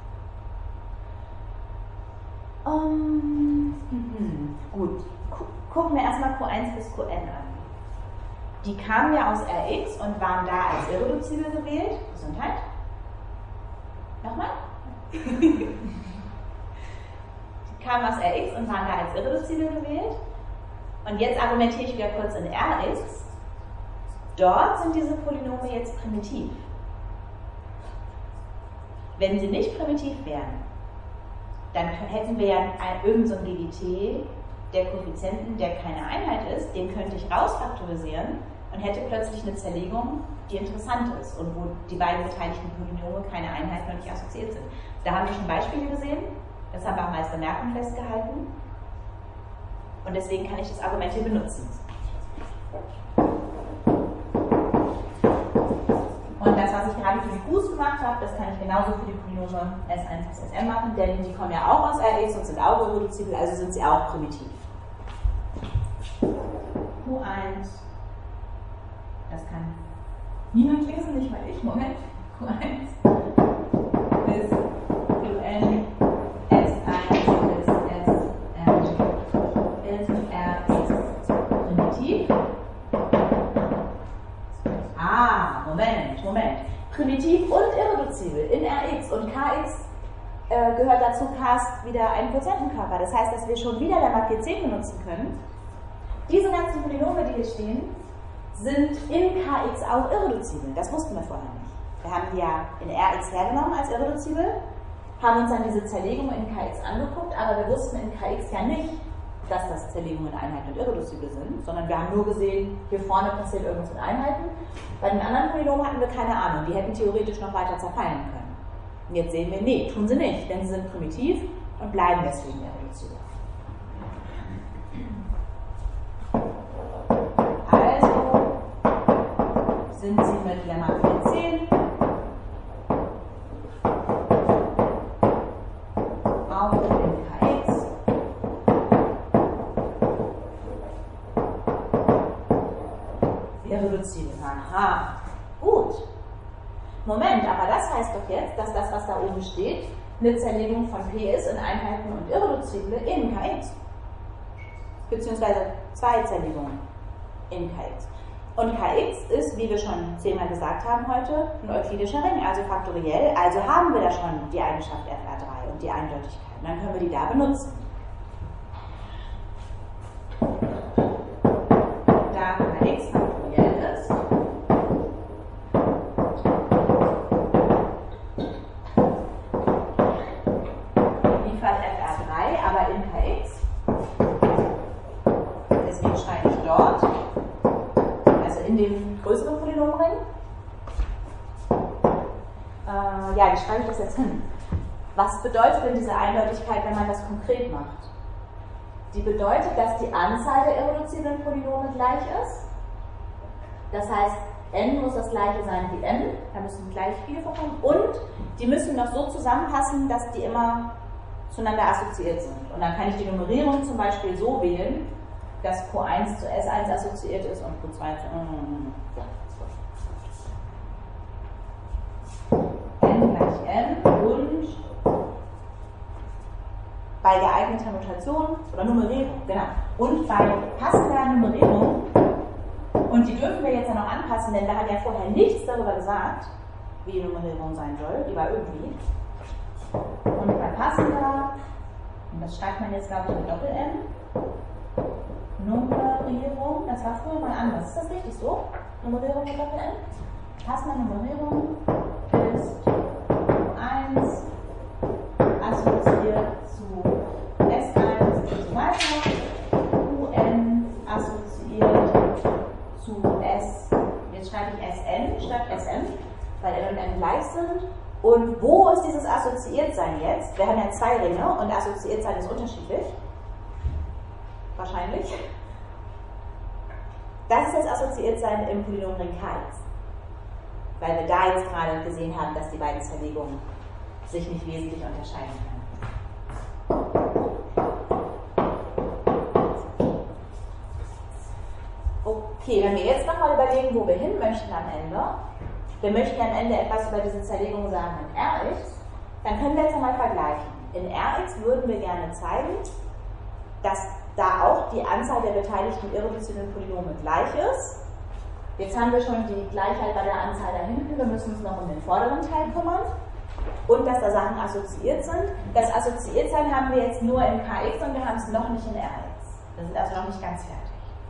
Um, mhm, gut, gucken wir erstmal Q eins bis Q N an. Die kamen ja aus Rx und waren da als irreduzibel gewählt. Gesundheit. Nochmal? Die kamen aus Rx und waren da als irreduzibel gewählt. Und jetzt argumentiere ich wieder kurz in Rx. Dort sind diese Polynome jetzt primitiv. Wenn sie nicht primitiv wären, dann hätten wir ja irgendeinen so G G T der Koeffizienten, der keine Einheit ist, den könnte ich rausfaktorisieren und hätte plötzlich eine Zerlegung, die interessant ist und wo die beiden beteiligten Polynome keine Einheiten und nicht assoziiert sind. Da haben wir schon Beispiele gesehen, das haben wir auch mal als Bemerkung festgehalten und deswegen kann ich das Argument hier benutzen. Und das, was ich gerade für die Qs gemacht habe, das kann ich genauso für die Polynome S eins bis S M machen, denn die kommen ja auch aus Rx und sind auch irreduzibel, also sind sie auch primitiv. Q eins, das kann niemand lesen, nicht mal ich, Moment. Q eins bis Q N, S eins bis S M ist Rx primitiv. Ah, Moment, Moment. Primitiv und irreduzibel in Rx und Kx äh, gehört dazu K ist wieder ein Quotientenkörper. Das heißt, dass wir schon wieder der Mark zehn benutzen können. Diese ganzen Polynome, die hier stehen, sind in Kx auch irreduzibel. Das wussten wir vorher nicht. Wir haben die ja in Rx hergenommen als irreduzibel, haben uns dann diese Zerlegung in Kx angeguckt, aber wir wussten in Kx ja nicht, dass das Zerlegungen in Einheiten und irreduzibel sind, sondern wir haben nur gesehen, hier vorne passiert irgendwas mit Einheiten. Bei den anderen Polynomen hatten wir keine Ahnung, die hätten theoretisch noch weiter zerfallen können. Und jetzt sehen wir, nee, tun sie nicht, denn sie sind primitiv und bleiben deswegen irreduzibel. Also sind sie mit Lemma vierzehn auch in Kx irreduzibel. Aha, gut. Moment, aber das heißt doch jetzt, dass das, was da oben steht, eine Zerlegung von P ist in Einheiten und irreduzible in Kx. Beziehungsweise zwei Zerlegungen in Kx. Und Kx ist, wie wir schon zehnmal gesagt haben heute, ein euklidischer Ring, also faktoriell. Also haben wir da schon die Eigenschaft F R drei und die Eindeutigkeit. Und dann können wir die da benutzen. Da Kx faktoriell ist, Äh, ja, wie schreibe ich das jetzt hin? Was bedeutet denn diese Eindeutigkeit, wenn man das konkret macht? Die bedeutet, dass die Anzahl der irreduziblen Polynome gleich ist. Das heißt, n muss das gleiche sein wie n, da müssen gleich viele vorkommen. Und die müssen noch so zusammenpassen, dass die immer zueinander assoziiert sind. Und dann kann ich die Nummerierung zum Beispiel so wählen, dass Q eins zu S eins assoziiert ist und Q zwei zu... Ja, n gleich n und bei geeigneter Notation oder Nummerierung, genau. Und bei passender Nummerierung, und die dürfen wir jetzt ja noch anpassen, denn da hat ja vorher nichts darüber gesagt, wie die Nummerierung sein soll, die war irgendwie. Und bei passender, und das schreibt man jetzt glaube ich mit Doppel-N, Nummerierung, das war früher mal anders, ist das richtig so? Nummerierung mit Doppel-N? Passende Nummerierung ist Q eins assoziiert zu S eins und so weiter, Q n assoziiert zu S, jetzt schreibe ich S n statt S m, weil n und n gleich sind. Und wo ist dieses Assoziiertsein jetzt? Wir haben ja zwei Ringe und Assoziiertsein ist unterschiedlich. Wahrscheinlich. Das ist das Assoziiertsein im Polynomring K X. Weil wir da jetzt gerade gesehen haben, dass die beiden Zerlegungen sich nicht wesentlich unterscheiden können. Okay, wenn wir jetzt nochmal überlegen, wo wir hin möchten am Ende, wir möchten am Ende etwas über diese Zerlegung sagen in R x, dann können wir jetzt einmal vergleichen. In R x würden wir gerne zeigen, dass da auch die Anzahl der beteiligten irreduziblen Polynome gleich ist. Jetzt haben wir schon die Gleichheit bei der Anzahl da hinten, wir müssen uns noch um den vorderen Teil kümmern. Und dass da Sachen assoziiert sind. Das Assoziiertsein haben wir jetzt nur in K X und wir haben es noch nicht in R x. Wir sind also noch nicht ganz fertig.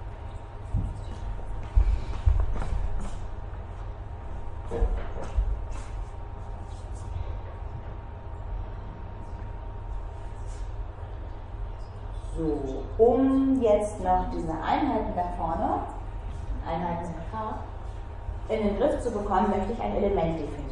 So, um jetzt noch diese Einheiten da vorne, Einheiten mit K, in den Griff zu bekommen, möchte ich ein Element definieren.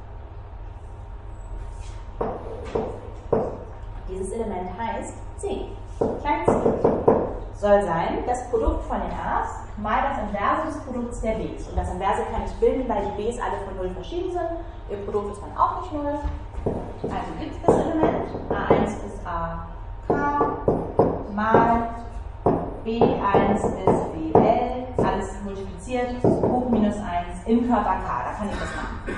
Dieses Element heißt C, klein c. Soll sein das Produkt von den A's mal das Inverse des Produkts der B's. Und das Inverse kann ich bilden, weil die B's alle von null verschieden sind. Ihr Produkt ist dann auch nicht null. Also gibt es das Element A eins bis A K mal B eins bis B L, alles multipliziert, hoch minus eins im Körper K. Da kann ich das machen.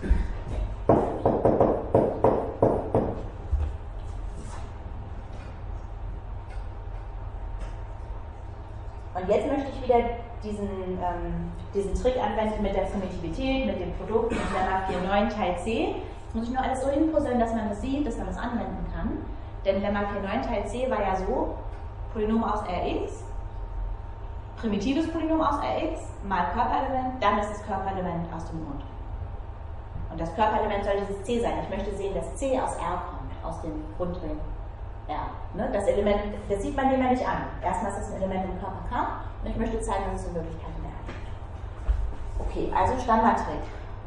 Und jetzt möchte ich wieder diesen, ähm, diesen Trick anwenden mit der Primitivität, mit dem Produkt, mit Lemma vier neun Teil C. Jetzt muss ich nur alles so hinpuzzeln, dass man das sieht, dass man das anwenden kann. Denn Lemma vier neun Teil C war ja so, Polynom aus R x, primitives Polynom aus R x, mal Körperelement, dann ist das Körperelement aus dem Grund. Und das Körperelement soll dieses C sein. Ich möchte sehen, dass C aus R kommt, aus dem Grundring R. Ne? Das Element, das sieht man dem ja nicht an. Erstmal ist das ein Element im Körper K und ich möchte zeigen, dass es in Wirklichkeit in R gibt. Okay, also Standardtrick.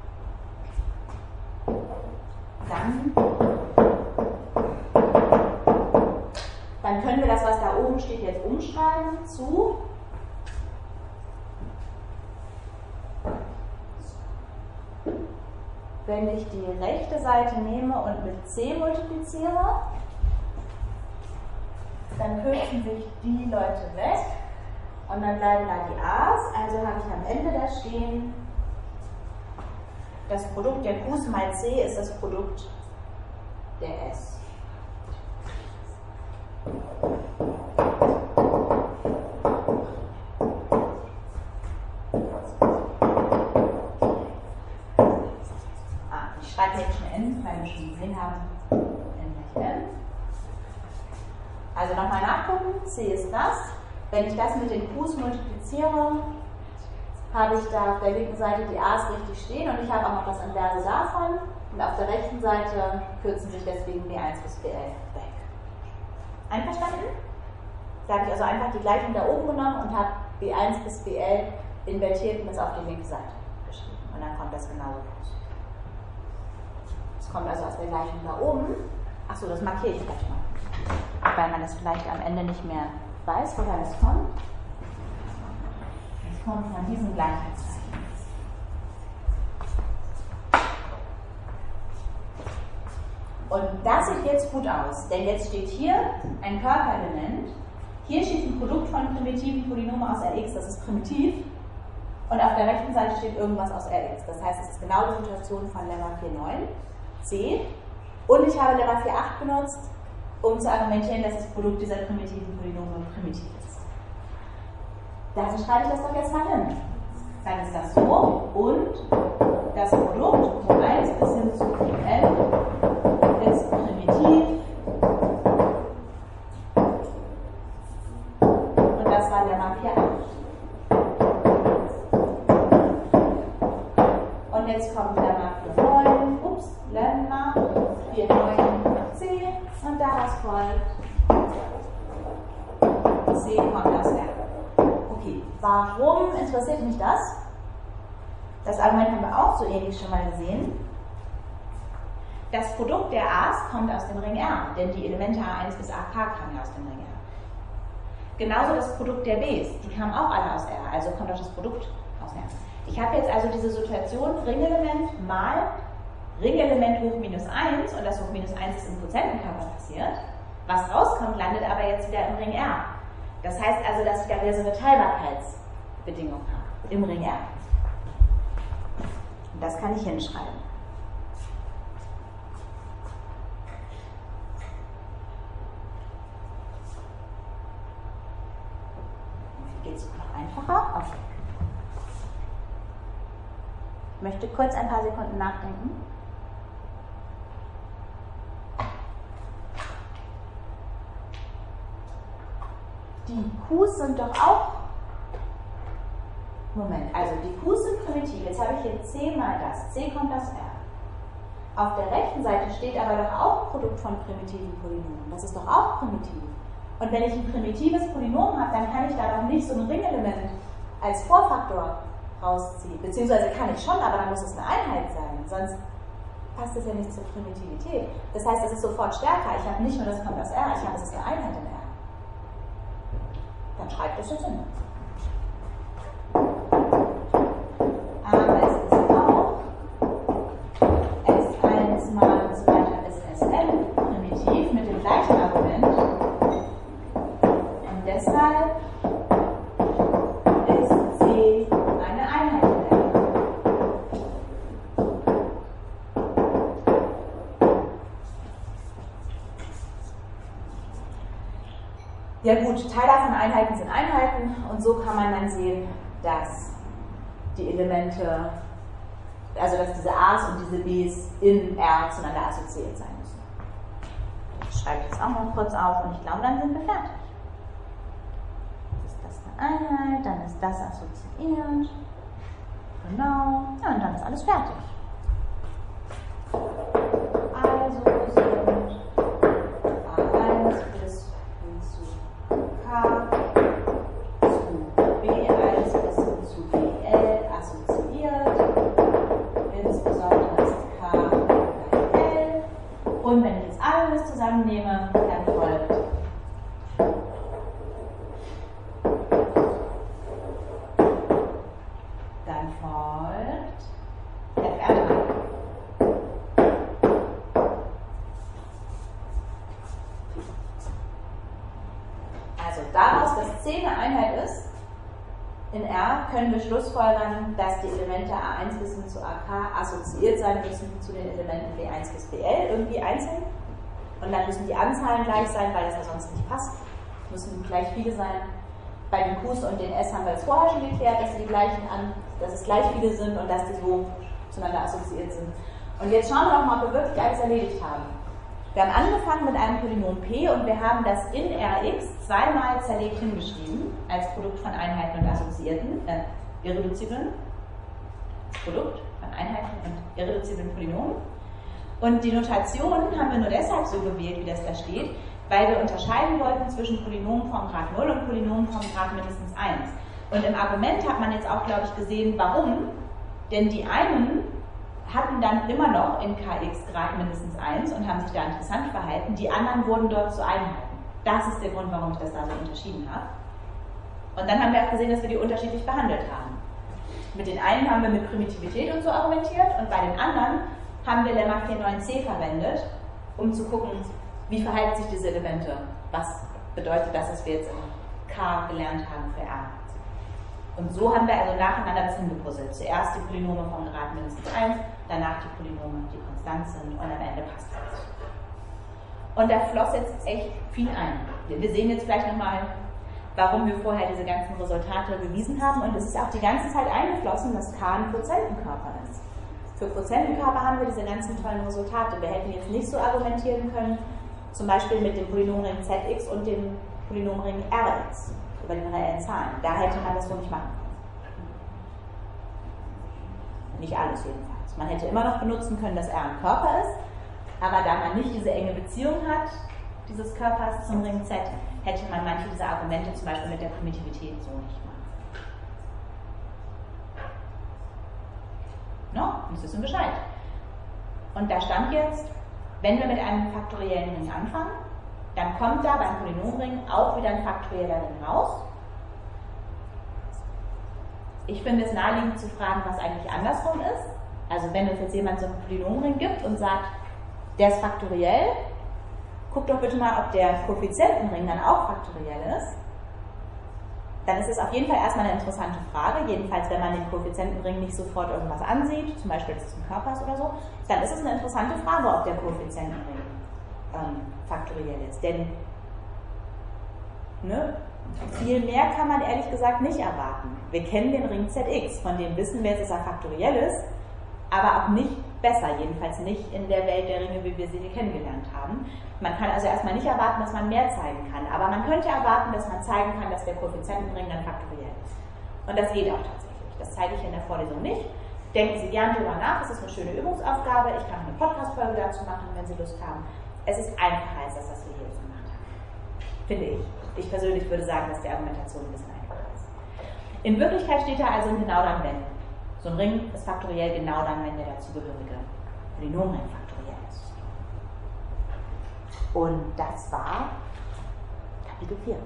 Dann, dann können wir das, was da oben steht, jetzt umschreiben zu wenn ich die rechte Seite nehme und mit C multipliziere, dann kürzen sich die Leute weg und dann bleiben da die A's. Also habe ich am Ende da stehen, das Produkt der Q's mal C ist das Produkt der S. Ah, ich schreibe jetzt schon N, weil wir schon gesehen haben, N gleich N. Also nochmal nachgucken, C ist das. Wenn ich das mit den Q's multipliziere, habe ich da auf der linken Seite die A's richtig stehen und ich habe auch noch das Inverse davon. Und auf der rechten Seite kürzen sich deswegen B eins bis B L weg. Einverstanden? Da habe ich also einfach die Gleichung da oben genommen und habe B eins bis B L invertiert und das auf die linke Seite geschrieben. Und dann kommt das genauso raus. kommt also aus der Gleichung da oben. Achso, das markiere ich gleich mal, weil man das vielleicht am Ende nicht mehr weiß, woher das kommt. Das kommt von diesem Gleichungszeichen. Und das sieht jetzt gut aus, denn jetzt steht hier ein Körperelement. Hier steht ein Produkt von primitiven Polynomen aus R x, das ist primitiv. Und auf der rechten Seite steht irgendwas aus R x. Das heißt, es ist genau die Situation von Lemma vier Punkt neun c. Und ich habe Lemma vier Punkt acht benutzt, um zu argumentieren, dass das Produkt dieser primitiven Polynome primitiv ist. Dazu schreibe ich das doch jetzt mal hin. Dann ist das so und das Produkt von eins bis hin zu n ist primitiv. Und das war Lemma vier Punkt acht. Und jetzt kommt Lemma vier Punkt neun, ups, Lemma vier Punkt neun c und daraus folgt c kommt aus R. Okay, warum interessiert mich das? Das Argument haben wir auch so ähnlich schon mal gesehen. Das Produkt der A's kommt aus dem Ring R, denn die Elemente A eins bis A k kamen ja aus dem Ring R. Genauso das Produkt der B's, die kamen auch alle aus R, also kommt auch das Produkt aus R. Ich habe jetzt also diese Situation Ringelement mal Ringelement hoch minus eins und das hoch minus eins ist im Quotientenkörper passiert. Was rauskommt, landet aber jetzt wieder im Ring R. Das heißt also, dass ich da wieder so eine Teilbarkeitsbedingung habe im Ring R. Und das kann ich hinschreiben. Geht es noch einfacher? Okay. Ich möchte kurz ein paar Sekunden nachdenken. Die Q's sind doch auch. Moment, also die Q's sind primitiv. Jetzt habe ich hier c mal das. C kommt aus R. Auf der rechten Seite steht aber doch auch ein Produkt von primitiven Polynomen. Das ist doch auch primitiv. Und wenn ich ein primitives Polynom habe, dann kann ich da doch nicht so ein Ringelement als Vorfaktor rausziehen. Beziehungsweise kann ich schon, aber dann muss es eine Einheit sein. Sonst passt es ja nicht zur Primitivität. Das heißt, es ist sofort stärker. Ich habe nicht nur das kommt aus R, ich habe, es ist eine Einheit in R. Dann schreibt es jetzt hin. Aber es ist auch S eins mal und so weiter bis S n primitiv mit dem gleichen Argument. Und deshalb ist C eine Einheit in R. Ja gut, Teile von Einheiten sind Einheiten und so kann man dann sehen, dass die Elemente, also dass diese A's und diese B's in R zueinander assoziiert sein müssen. Das schreibe ich jetzt auch mal kurz auf und ich glaube, dann sind wir fertig. Ist das eine Einheit, dann ist das assoziiert. Genau, ja, und dann ist alles fertig. Also sind A eins bis hin zu K zu B eins bis hin zu B L assoziiert. Insbesondere ist K gleich L. Und wenn ich jetzt alles zusammennehme, dann folgt dann folgt F R drei. Also daraus, dass C eine Einheit ist, in R können wir schlussfolgern, dass die Elemente A eins bis hin zu A K assoziiert sein müssen zu den Elementen B eins bis B L, irgendwie einzeln. Und dann müssen die Anzahlen gleich sein, weil das ja sonst nicht passt. Müssen gleich viele sein. Bei den Q's und den S haben wir es vorher schon geklärt, dass, sie die gleichen an, dass es gleich viele sind und dass die so zueinander assoziiert sind. Und jetzt schauen wir doch mal, ob wir wirklich alles erledigt haben. Wir haben angefangen mit einem Polynom P und wir haben das in R x zweimal zerlegt hingeschrieben, als Produkt von Einheiten und assoziierten, äh, irreduziblen. Produkt von Einheiten und irreduziblen Polynomen. Und die Notation haben wir nur deshalb so gewählt, wie das da steht, weil wir unterscheiden wollten zwischen Polynomen vom Grad null und Polynomen vom Grad mindestens eins. Und im Argument hat man jetzt auch, glaube ich, gesehen, warum. Denn die einen hatten dann immer noch in K X Grad mindestens eins und haben sich da interessant verhalten. Die anderen wurden dort zu Einheiten. Das ist der Grund, warum ich das da so unterschieden habe. Und dann haben wir auch gesehen, dass wir die unterschiedlich behandelt haben. Mit den einen haben wir mit Primitivität und so argumentiert und bei den anderen haben wir Lemma vier neun c verwendet, um zu gucken, wie verhalten sich diese Elemente. Was bedeutet das, was wir jetzt in K gelernt haben für R? Und so haben wir also nacheinander das hingepuzzelt. Zuerst die Polynome von Grad mindestens eins, danach die Polynome, die konstant sind und am Ende passt das. Und da floss jetzt echt viel ein. Wir sehen jetzt gleich nochmal, warum wir vorher diese ganzen Resultate bewiesen haben. Und es ist auch die ganze Zeit eingeflossen, dass K ein Prozentenkörper ist. Für Prozentenkörper haben wir diese ganzen tollen Resultate. Wir hätten jetzt nicht so argumentieren können, zum Beispiel mit dem Polynomring Z X und dem Polynomring R X über den reellen Zahlen. Da hätte man das wohl nicht machen können. Nicht alles jedenfalls. Man hätte immer noch benutzen können, dass R ein Körper ist, aber da man nicht diese enge Beziehung hat, dieses Körpers zum Ring Z, hätte man manche dieser Argumente zum Beispiel mit der Primitivität so nicht machen. No, das wissen Bescheid. Und da stand jetzt, wenn wir mit einem faktoriellen Ring anfangen, dann kommt da beim Polynomring auch wieder ein faktorieller Ring raus. Ich finde es naheliegend zu fragen, was eigentlich andersrum ist. Also wenn uns jetzt jemand so einen Polynomring gibt und sagt, der ist faktoriell, guck doch bitte mal, ob der Koeffizientenring dann auch faktoriell ist. Dann ist es auf jeden Fall erstmal eine interessante Frage, jedenfalls wenn man den Koeffizientenring nicht sofort irgendwas ansieht, zum Beispiel dass es ein Körper ist oder so, dann ist es eine interessante Frage, ob der Koeffizientenring ähm, faktoriell ist. Denn ne, viel mehr kann man ehrlich gesagt nicht erwarten. Wir kennen den Ring Z X, von dem wissen wir jetzt, dass er faktoriell ist, aber auch nicht besser, jedenfalls nicht in der Welt der Ringe, wie wir sie hier kennengelernt haben. Man kann also erstmal nicht erwarten, dass man mehr zeigen kann, aber man könnte erwarten, dass man zeigen kann, dass der Koeffizientenring dann faktoriell ist. Und das geht auch tatsächlich. Das zeige ich in der Vorlesung nicht. Denken Sie gerne darüber nach, es ist eine schöne Übungsaufgabe. Ich kann eine Podcast-Folge dazu machen, wenn Sie Lust haben. Es ist einfacher als das, was wir hier jetzt gemacht haben. Finde ich. Ich persönlich würde sagen, dass die Argumentation ein bisschen einfacher ist. In Wirklichkeit steht da also genau dann, wenn. So ein Ring ist faktoriell genau dann, wenn der dazugehörige Polynomring faktoriell ist. Und das war Kapitel vier.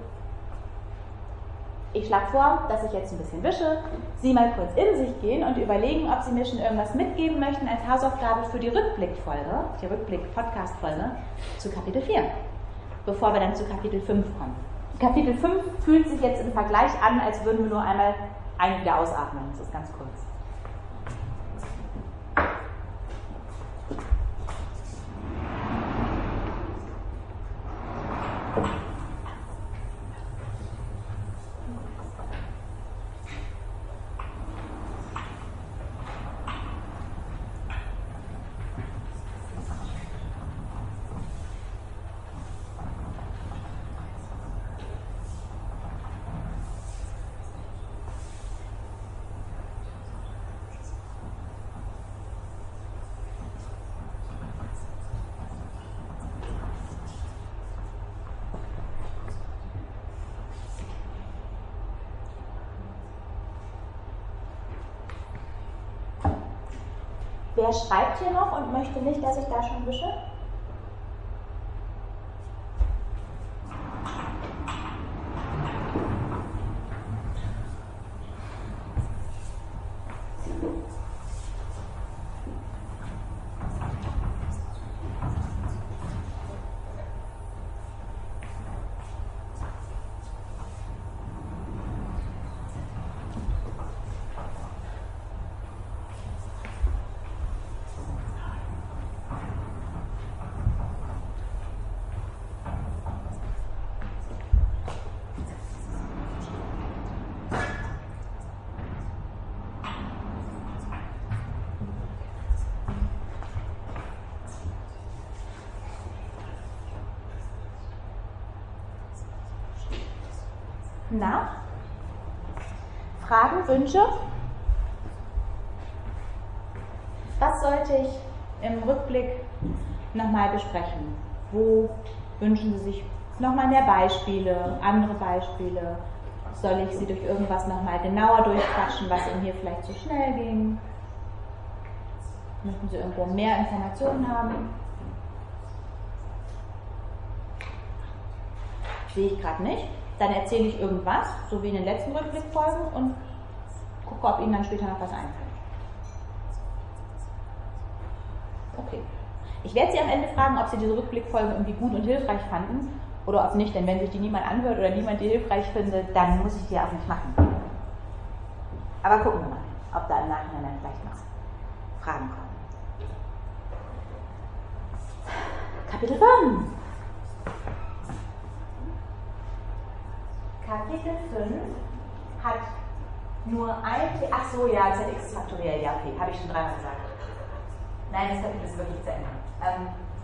Ich schlage vor, dass ich jetzt ein bisschen wische, Sie mal kurz in sich gehen und überlegen, ob Sie mir schon irgendwas mitgeben möchten als Hausaufgabe für die Rückblickfolge, die Rückblick-Podcast-Folge zu Kapitel vier, bevor wir dann zu Kapitel fünf kommen. Kapitel fünf fühlt sich jetzt im Vergleich an, als würden wir nur einmal ein- und wieder ausatmen. Das ist ganz kurz. Wer schreibt hier noch und möchte nicht, dass ich da schon wische? Na? Fragen, Wünsche? Was sollte ich im Rückblick nochmal besprechen? Wo wünschen Sie sich nochmal mehr Beispiele, andere Beispiele? Soll ich Sie durch irgendwas nochmal genauer durchquatschen, was Ihnen hier vielleicht zu schnell ging? Möchten Sie irgendwo mehr Informationen haben? Sehe ich gerade nicht. Dann erzähle ich irgendwas, so wie in den letzten Rückblickfolgen, und gucke, ob Ihnen dann später noch was einfällt. Okay. Ich werde Sie am Ende fragen, ob Sie diese Rückblickfolgen irgendwie gut und hilfreich fanden oder ob nicht, denn wenn sich die niemand anhört oder niemand die hilfreich findet, dann muss ich die auch nicht machen. Aber gucken wir mal, ob da im Nachhinein dann vielleicht noch Fragen kommen. Kapitel fünf. Kapitel fünf hat nur ein, ach so, ja, Z X faktoriell, ja, okay, habe ich schon dreimal gesagt. Nein, das Kapitel ist wirklich zu Ende. Ähm,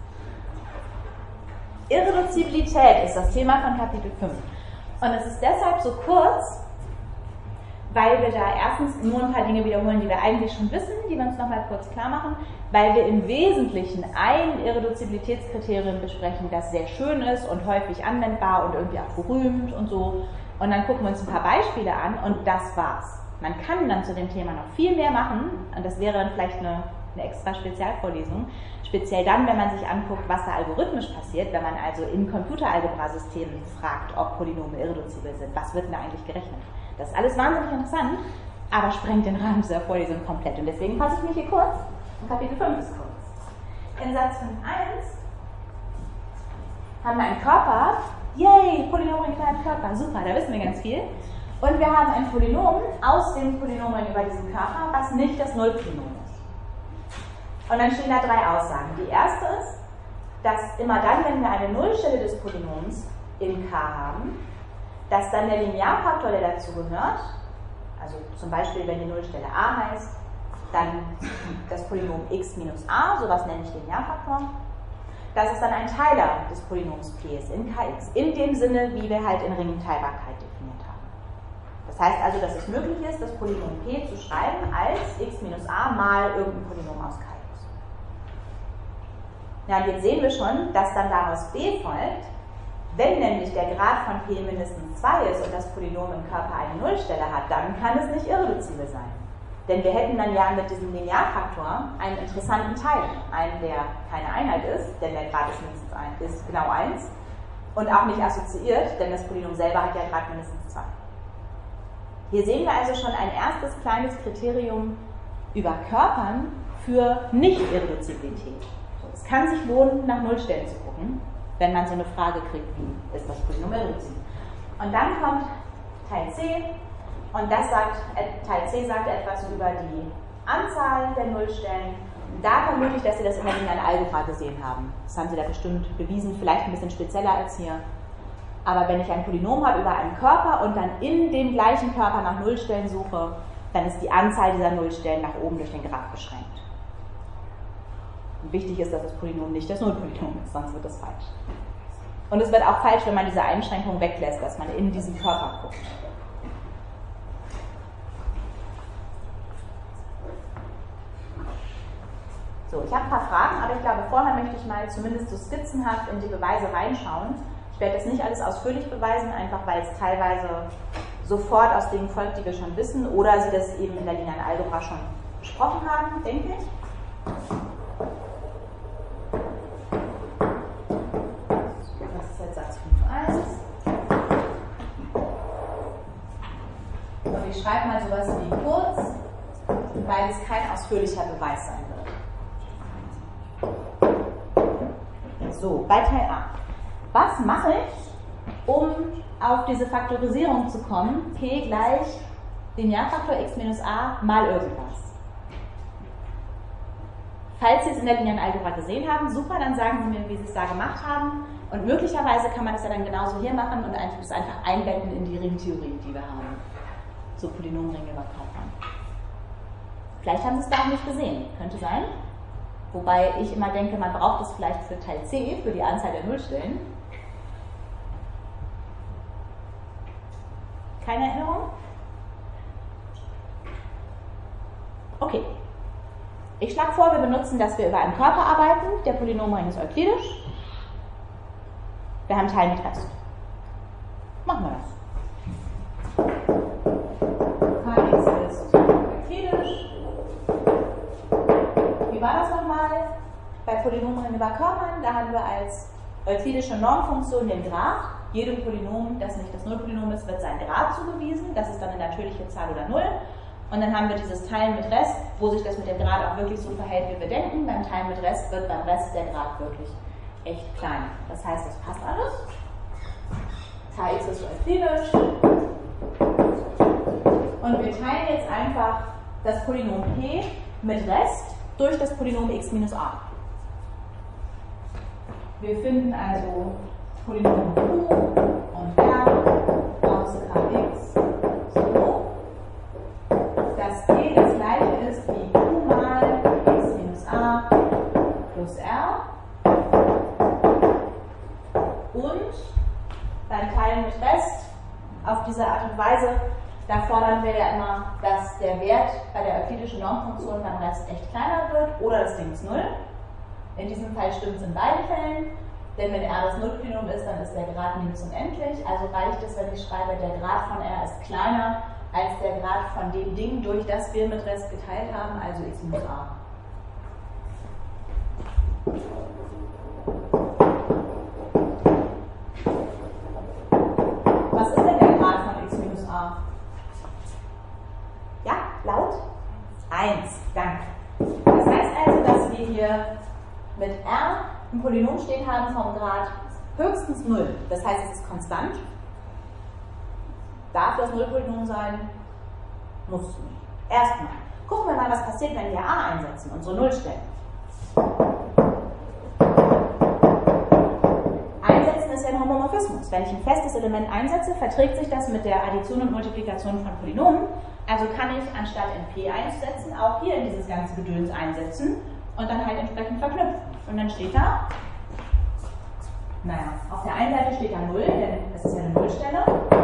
Irreduzibilität ist das Thema von Kapitel fünf. Und es ist deshalb so kurz, weil wir da erstens nur ein paar Dinge wiederholen, die wir eigentlich schon wissen, die wir uns nochmal kurz klar machen, weil wir im Wesentlichen ein Irreduzibilitätskriterium besprechen, das sehr schön ist und häufig anwendbar und irgendwie auch berühmt und so. Und dann gucken wir uns ein paar Beispiele an und das war's. Man kann dann zu dem Thema noch viel mehr machen und das wäre dann vielleicht eine, eine extra Spezialvorlesung. Speziell dann, wenn man sich anguckt, was da algorithmisch passiert, wenn man also in Computeralgebra-Systemen fragt, ob Polynome irreduzibel sind. Was wird denn da eigentlich gerechnet? Das ist alles wahnsinnig interessant, aber sprengt den Rahmen dieser Vorlesung komplett. Und deswegen fasse ich mich hier kurz. Und Kapitel fünf ist kurz. In Satz fünf Punkt eins haben wir einen Körper. Yay, Polynom in kleinen Körper. Super, da wissen wir ganz viel. Und wir haben ein Polynom aus den Polynomen über diesen Körper, was nicht das Nullpolynom ist. Und dann stehen da drei Aussagen. Die erste ist, dass immer dann, wenn wir eine Nullstelle des Polynoms in K haben, dass dann der Linearfaktor, der dazu gehört, also zum Beispiel, wenn die Nullstelle a heißt, dann das Polynom x minus a, sowas nenne ich Linearfaktor, dass es dann ein Teiler des Polynoms p ist in Kx, in dem Sinne, wie wir halt in Ringenteilbarkeit definiert haben. Das heißt also, dass es möglich ist, das Polynom p zu schreiben als x minus a mal irgendein Polynom aus Kx. Ja, und jetzt sehen wir schon, dass dann daraus b folgt. Wenn nämlich der Grad von p mindestens zwei ist und das Polynom im Körper eine Nullstelle hat, dann kann es nicht irreduzibel sein. Denn wir hätten dann ja mit diesem Linearfaktor einen interessanten Teil, einen, der keine Einheit ist, denn der Grad ist, mindestens ein, ist genau eins, und auch nicht assoziiert, denn das Polynom selber hat ja Grad mindestens zwei. Hier sehen wir also schon ein erstes kleines Kriterium über Körpern für Nicht-Irreduzibilität. Es kann sich lohnen, nach Nullstellen zu gucken, wenn man so eine Frage kriegt, wie ist das Polynom irreduzibel. Und dann kommt Teil C, und das sagt, Teil C sagt etwas über die Anzahl der Nullstellen. Da vermute ich, dass Sie das in der linearen Algebra gesehen haben. Das haben Sie da bestimmt bewiesen, vielleicht ein bisschen spezieller als hier. Aber wenn ich ein Polynom habe über einen Körper und dann in dem gleichen Körper nach Nullstellen suche, dann ist die Anzahl dieser Nullstellen nach oben durch den Graph beschränkt. Und wichtig ist, dass das Polynom nicht das Nullpolynom ist, sonst wird das falsch. Und es wird auch falsch, wenn man diese Einschränkung weglässt, dass man in diesen Körper guckt. So, ich habe ein paar Fragen, aber ich glaube, vorher möchte ich mal zumindest so skizzenhaft in die Beweise reinschauen. Ich werde das nicht alles ausführlich beweisen, einfach weil es teilweise sofort aus Dingen folgt, die wir schon wissen, oder Sie das eben in der linearen Algebra schon besprochen haben, denke ich. Das ist jetzt Satz fünf Punkt eins. Und ich schreibe mal sowas wie kurz, weil es kein ausführlicher Beweis sein wird. So, bei Teil A. Was mache ich, um auf diese Faktorisierung zu kommen? P gleich Linearfaktor x minus a mal irgendwas. Falls Sie es in der linearen Algebra gesehen haben, super, dann sagen Sie mir, wie Sie es da gemacht haben. Und möglicherweise kann man das ja dann genauso hier machen und einfach, das einfach einbetten in die Ringtheorie, die wir haben. So Polynomringe über Körpern. Vielleicht haben Sie es da auch nicht gesehen. Könnte sein. Wobei ich immer denke, man braucht es vielleicht für Teil C, für die Anzahl der Nullstellen. Keine Erinnerung? Okay. Ich schlage vor, wir benutzen, dass wir über einen Körper arbeiten. Der Polynomring ist euklidisch. Wir haben Teil mit Rest. Machen wir das. Kx ist euklidisch. wie war das nochmal? Bei Polynomen über Körpern, da haben wir als euklidische Normfunktion den Grad. Jedem Polynom, das nicht das Nullpolynom ist, wird sein Grad zugewiesen. Das ist dann eine natürliche Zahl oder Null. Und dann haben wir dieses Teilen mit Rest, wo sich das mit dem Grad auch wirklich so verhält, wie wir denken. Beim Teilen mit Rest wird beim Rest der Grad wirklich echt klein. Das heißt, das passt alles. K x ist euklidisch. Und wir teilen jetzt einfach das Polynom P mit Rest durch das Polynom x minus a. Wir finden also Polynom Q und R aus Kx so, dass P das gleiche ist wie Q mal x minus a plus R. Und beim Teilen mit Rest auf diese Art und Weise, da fordern wir ja immer, dass der Wert bei der euklidischen Normfunktion beim Rest echt kleiner wird oder das Ding ist null. In diesem Fall stimmt es in beiden Fällen, denn wenn R das Nullpolynom ist, dann ist der Grad minus unendlich. Also reicht es, wenn ich schreibe, der Grad von R ist kleiner als der Grad von dem Ding, durch das wir mit Rest geteilt haben, also x minus a. Was ist denn der Grad von x minus a? Ja, laut? eins, danke. Das heißt also, dass wir hier mit R ein Polynom stehen haben vom Grad höchstens null. Das heißt, es ist konstant. Darf das Nullpolynom sein? Muss es nicht. Erstmal gucken wir mal, was passiert, wenn wir a einsetzen, unsere Nullstellen. Einsetzen ist ja ein Homomorphismus. Wenn ich ein festes Element einsetze, verträgt sich das mit der Addition und Multiplikation von Polynomen. Also kann ich anstatt in P einzusetzen, auch hier in dieses ganze Gedöns einsetzen und dann halt entsprechend verknüpfen. Und dann steht da, naja, auf der einen Seite steht da null, denn es ist ja eine Nullstelle.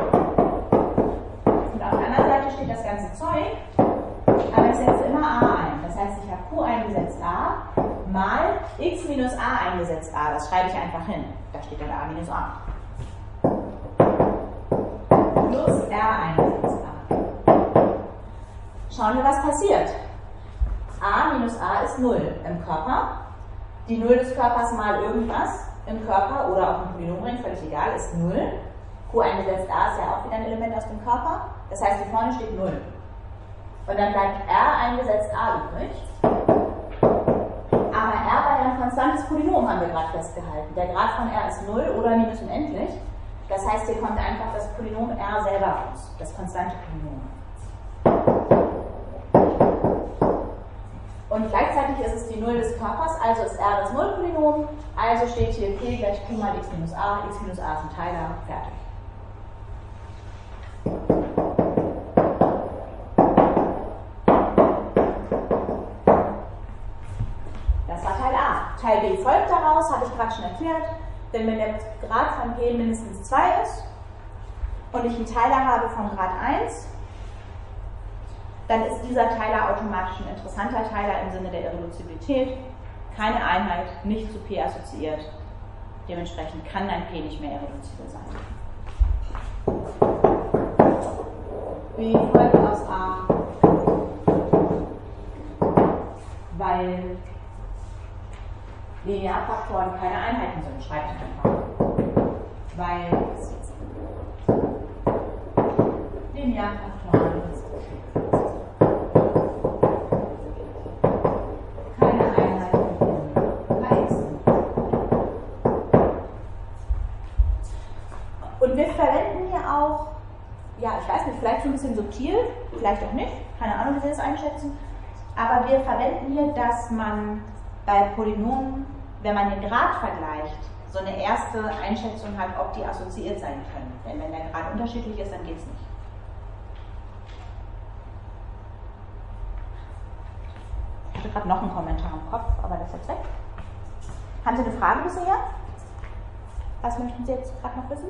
Und auf der anderen Seite steht das ganze Zeug, aber ich setze immer a ein. Das heißt, ich habe q eingesetzt a mal x minus a eingesetzt a. Das schreibe ich einfach hin. Da steht dann a minus a. Plus r eingesetzt a. Schauen wir, was passiert. A minus a ist null im Körper. Die null des Körpers mal irgendwas im Körper oder auch im Polynomring, völlig egal, ist null. Q eingesetzt a ist ja auch wieder ein Element aus dem Körper. Das heißt, hier vorne steht null. Und dann bleibt r eingesetzt a übrig. Aber r war ja ein konstantes Polynom, haben wir gerade festgehalten. Der Grad von r ist null oder minus unendlich. Das heißt, hier kommt einfach das Polynom r selber raus, das konstante Polynom. Und gleichzeitig ist es die null des Körpers, also ist r das Nullpolynom, also steht hier p gleich q mal x minus a, x minus a ist ein Teiler, fertig. Das war Teil A. Teil B folgt daraus, habe ich gerade schon erklärt, denn wenn der Grad von p mindestens zwei ist und ich einen Teiler habe von Grad eins, dann ist dieser Teiler automatisch ein interessanter Teiler im Sinne der Irreduzibilität. Keine Einheit, nicht zu P assoziiert. Dementsprechend kann ein P nicht mehr irreduzibel sein. B folgt aus A, weil Linearfaktoren keine Einheiten sind, schreibe ich einfach. Weil Linearfaktoren und wir verwenden hier auch, ja, ich weiß nicht, vielleicht schon ein bisschen subtil, vielleicht auch nicht, keine Ahnung, wie Sie das einschätzen, aber wir verwenden hier, dass man bei Polynomen, wenn man den Grad vergleicht, so eine erste Einschätzung hat, ob die assoziiert sein können. Denn wenn der Grad unterschiedlich ist, dann geht es nicht. Ich hatte gerade noch einen Kommentar im Kopf, aber das ist jetzt weg. Haben Sie eine Frage bisher? Was möchten Sie jetzt gerade noch wissen?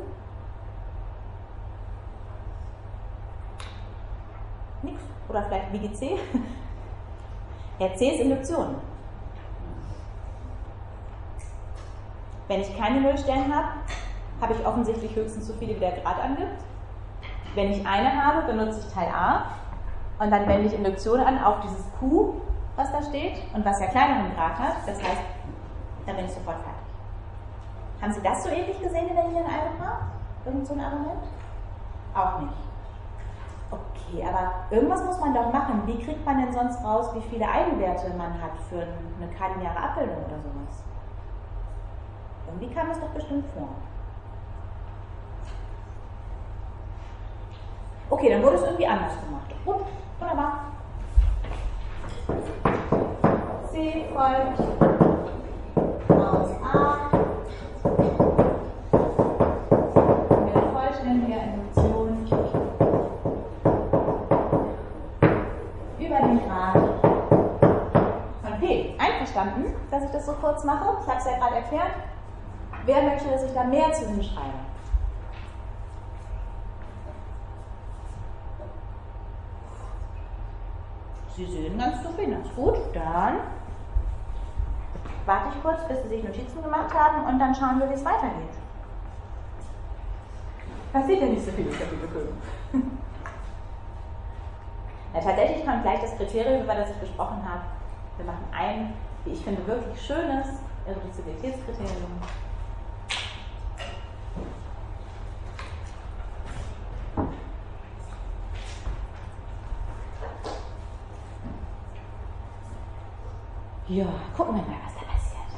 Nix? Oder vielleicht W G C? Ja, C ist Induktion. Wenn ich keine Nullstellen habe, habe ich offensichtlich höchstens so viele, wie der Grad angibt. Wenn ich eine habe, benutze ich Teil A und dann wende ich Induktion an auf dieses Q was da steht und was ja kleineren Grad hat. Das heißt, dann bin ich sofort fertig. Haben Sie das so ähnlich gesehen in der Nieren-Algebra? Irgend so ein Argument? Auch nicht. Okay, aber irgendwas muss man doch machen. Wie kriegt man denn sonst raus, wie viele Eigenwerte man hat für eine kardinäre Abbildung oder sowas? Irgendwie kam es doch bestimmt vor. Okay, dann wurde es irgendwie anders gemacht. Gut, wunderbar. C folgt aus A mit vollständiger Induktion über den Grad von P. Einverstanden, dass ich das so kurz mache? Ich habe es ja gerade erklärt. Wer möchte, dass ich da mehr zu hinschreibe? Sie sehen ganz zufrieden, ganz gut. Dann warte ich kurz, bis Sie sich Notizen gemacht haben und dann schauen wir, wie es weitergeht. Passiert ja nicht so viel in der Bibelküche. Ja, tatsächlich kommt gleich das Kriterium, über das ich gesprochen habe. Wir machen ein, wie ich finde, wirklich schönes Irreduzibilitätskriterium. Ja, gucken wir mal, was da passiert.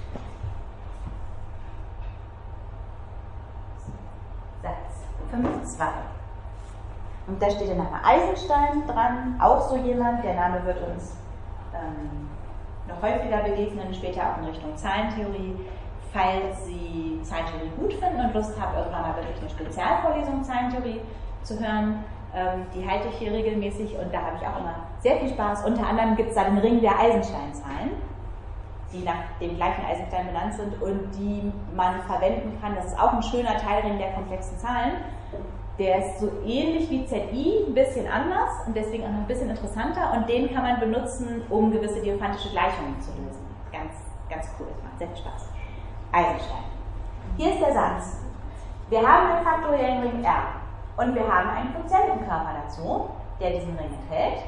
Satz fünf Punkt zwei. Und da steht der Name Eisenstein dran, auch so jemand, der Name wird uns ähm, noch häufiger begegnen, später auch in Richtung Zahlentheorie. Falls Sie Zahlentheorie gut finden und Lust haben, irgendwann mal wirklich eine Spezialvorlesung Zahlentheorie zu hören, ähm, die halte ich hier regelmäßig und da habe ich auch immer sehr viel Spaß. Unter anderem gibt es da den Ring der Eisenstein-Zahlen, die nach dem gleichen Eisenstein benannt sind und die man verwenden kann. Das ist auch ein schöner Teilring der komplexen Zahlen. Der ist so ähnlich wie Z I, ein bisschen anders und deswegen auch noch ein bisschen interessanter und den kann man benutzen, um gewisse diophantische Gleichungen zu lösen. Ganz, ganz cool, das macht sehr viel Spaß. Eisenstein. Hier ist der Satz. Wir haben einen faktoriellen Ring R und wir haben einen Quotientenkörper dazu, der diesen Ring enthält.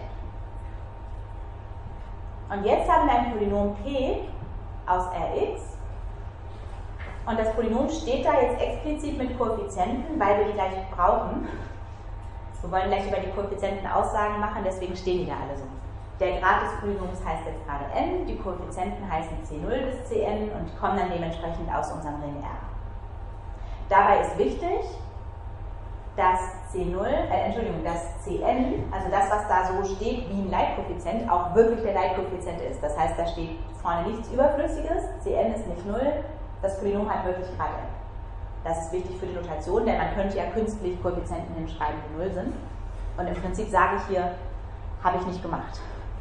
Und jetzt haben wir ein Polynom P aus Rx. Und das Polynom steht da jetzt explizit mit Koeffizienten, weil wir die gleich brauchen. Wir wollen gleich über die Koeffizienten Aussagen machen, deswegen stehen die da alle so. Der Grad des Polynoms heißt jetzt gerade n, die Koeffizienten heißen C null bis Cn und kommen dann dementsprechend aus unserem Ring R. Dabei ist wichtig, dass C null, äh, Entschuldigung, dass Cn, also das, was da so steht wie ein Leitkoeffizient, auch wirklich der Leitkoeffizient ist. Das heißt, da steht vorne nichts Überflüssiges, Cn ist nicht null, das Polynom hat wirklich Grad n. Das ist wichtig für die Notation, denn man könnte ja künstlich Koeffizienten hinschreiben, die null sind. Und im Prinzip sage ich hier, habe ich nicht gemacht.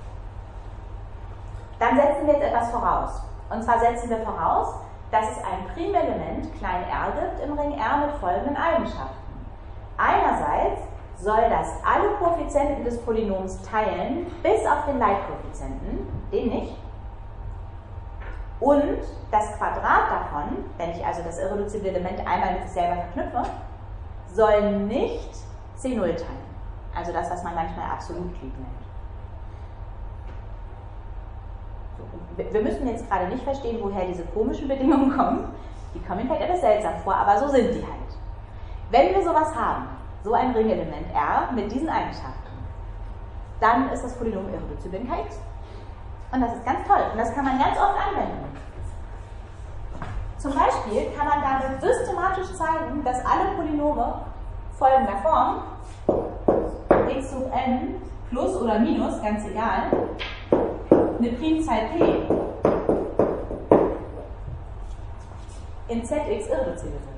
Dann setzen wir jetzt etwas voraus. Und zwar setzen wir voraus, dass es ein Primelement, klein r, gibt im Ring R mit folgenden Eigenschaften. Einerseits soll das alle Koeffizienten des Polynoms teilen, bis auf den Leitkoeffizienten, den nicht. Und das Quadrat davon, wenn ich also das irreduzible Element einmal mit sich selber verknüpfe, soll nicht C null teilen. Also das, was man manchmal Absolutglied nennt. So, wir müssen jetzt gerade nicht verstehen, woher diese komischen Bedingungen kommen. Die kommen vielleicht etwas seltsam vor, aber so sind die halt. Wenn wir sowas haben, so ein Ringelement R mit diesen Eigenschaften, dann ist das Polynom irreduzibel in K X. Und das ist ganz toll und das kann man ganz oft anwenden. Zum Beispiel kann man damit systematisch zeigen, dass alle Polynome folgender Form, x hoch n plus oder minus, ganz egal, eine Primzahl p in Z X irreduzibel sind.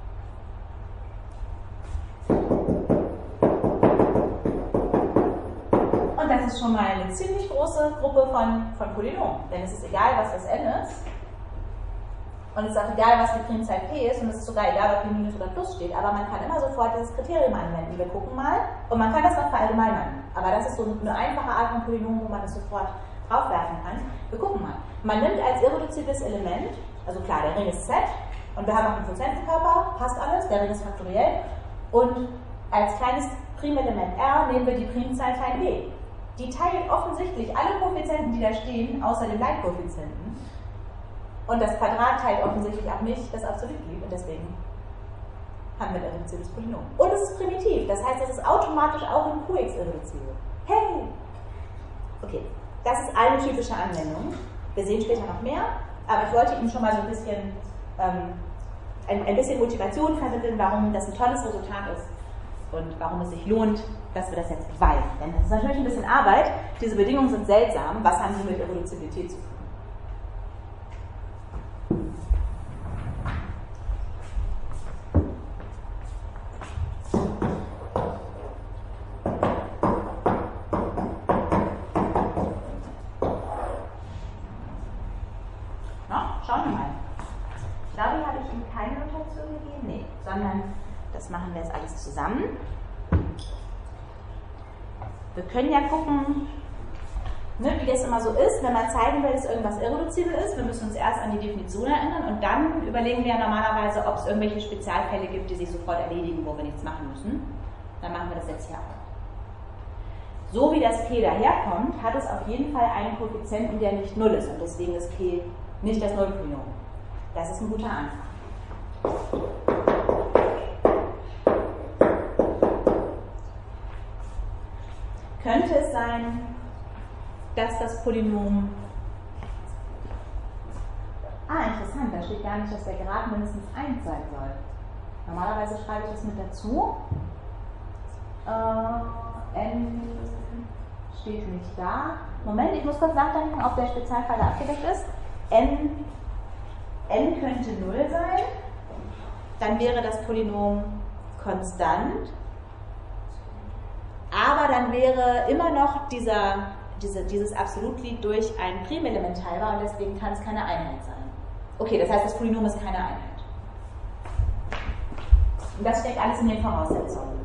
Und das ist schon mal eine ziemlich große Gruppe von, von Polynomen, denn es ist egal, was das n ist. Und es ist auch egal, was die Primzahl p ist, und es ist sogar egal, ob hier Minus oder Plus steht, aber man kann immer sofort dieses Kriterium anwenden. Wir gucken mal, und man kann das noch verallgemeinern. Aber das ist so eine einfache Art von Polynom, wo man das sofort draufwerfen kann. Wir gucken mal. Man nimmt als irreduzibles Element, also klar, der Ring ist Z, und wir haben auch einen Quotientenkörper, passt alles, der Ring ist faktoriell, und als kleines Primelement R nehmen wir die Primzahl Teil b. die teilt offensichtlich alle Koeffizienten, die da stehen, außer dem Leitkoeffizienten. Und das Quadrat teilt offensichtlich auch nicht das Absolutglied und deswegen haben wir ein irreduzibles Polynom. Und es ist primitiv, das heißt, es ist automatisch auch in Q X irreduzibel. Hey! Okay, das ist eine typische Anwendung. Wir sehen später noch mehr, aber ich wollte Ihnen schon mal so ein bisschen, ähm, ein, ein bisschen Motivation vermitteln, warum das ein tolles Resultat ist und warum es sich lohnt, dass wir das jetzt beweisen. Denn das ist natürlich ein bisschen Arbeit, diese Bedingungen sind seltsam, was haben sie mit Irreduzibilität zu tun? Das machen wir jetzt alles zusammen. Wir können ja gucken, ne, wie das immer so ist, wenn man zeigen will, dass irgendwas irreduzibel ist. Wir müssen uns erst an die Definition erinnern und dann überlegen wir normalerweise, ob es irgendwelche Spezialfälle gibt, die sich sofort erledigen, wo wir nichts machen müssen. Dann machen wir das jetzt hier auch. So wie das P daherkommt, hat es auf jeden Fall einen Koeffizienten, der nicht null ist und deswegen ist P nicht das Nullpolynom. Das ist ein guter Anfang. Könnte es sein, dass das Polynom... Ah, interessant, da steht gar nicht, dass der Grad mindestens eins sein soll. Normalerweise schreibe ich das mit dazu. Äh, n steht nicht da. Moment, ich muss kurz nachdenken, ob der Spezialfall da abgedeckt ist. N, n könnte null sein. Dann wäre das Polynom konstant. Aber dann wäre immer noch dieser, diese, dieses Absolutglied durch ein Primelement teilbar und deswegen kann es keine Einheit sein. Okay, das heißt, das Polynom ist keine Einheit. Und das steckt alles in den Voraussetzungen.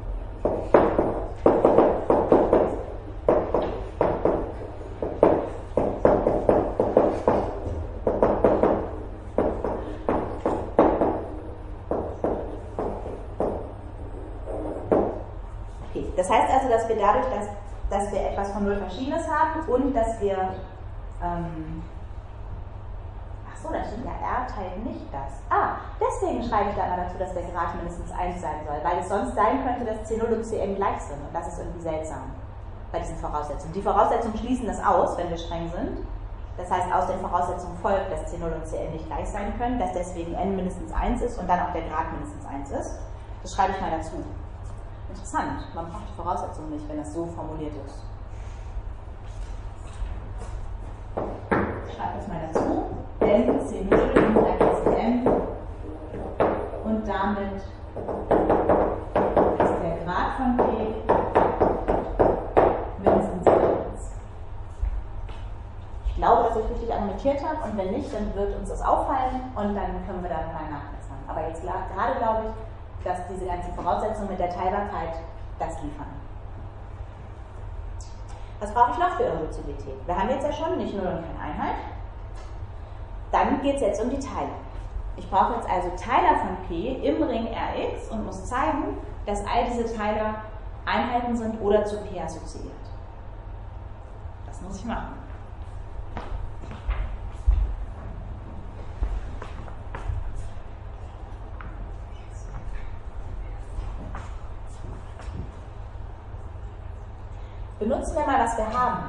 Das heißt also, dass wir dadurch, dass, dass wir etwas von null Verschiedenes haben und dass wir, ähm, ach so, da steht ja, R teilt nicht das. Ah, deswegen schreibe ich da mal dazu, dass der Grad mindestens eins sein soll, weil es sonst sein könnte, dass C null und C n gleich sind und das ist irgendwie seltsam bei diesen Voraussetzungen. Die Voraussetzungen schließen das aus, wenn wir streng sind. Das heißt, aus den Voraussetzungen folgt, dass C null und C n nicht gleich sein können, dass deswegen n mindestens eins ist und dann auch der Grad mindestens eins ist. Das schreibe ich mal dazu. Interessant, man braucht die Voraussetzungen nicht, wenn das so formuliert ist. Ich schreibe das mal dazu. N, C null gleich C n und damit ist der Grad von P mindestens eins. Ich glaube, dass ich richtig argumentiert habe und wenn nicht, dann wird uns das auffallen und dann können wir da mal nachbessern. Aber jetzt gerade glaube ich, dass diese ganzen Voraussetzungen mit der Teilbarkeit das liefern. Was brauche ich noch für Irreduzibilität? Wir haben jetzt ja schon nicht null und keine Einheit. Dann geht es jetzt um die Teiler. Ich brauche jetzt also Teiler von P im Ring R x und muss zeigen, dass all diese Teiler Einheiten sind oder zu P assoziiert. Das muss ich machen. Benutzen wir mal, was wir haben.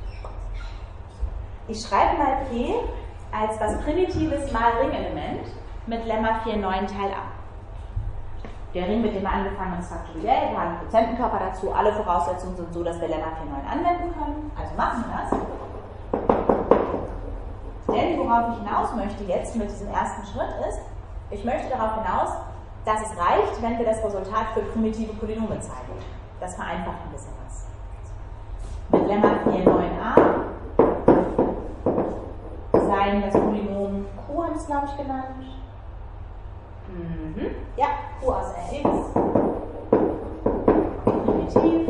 Ich schreibe mal P als was Primitives mal Ringelement mit Lemma vier neun Teil A. Der Ring, mit dem wir angefangen haben, ist faktoriell. Wir haben einen Prozentenkörper dazu. Alle Voraussetzungen sind so, dass wir Lemma vier neun anwenden können. Also machen wir das. Denn worauf ich hinaus möchte jetzt mit diesem ersten Schritt ist, ich möchte darauf hinaus, dass es reicht, wenn wir das Resultat für primitive Polynome zeigen. Das vereinfacht ein bisschen was. Mit Lemma vier neun a sein das Polynom Q, haben wir es glaube ich genannt. Mhm. Ja, Q aus R x. Primitiv.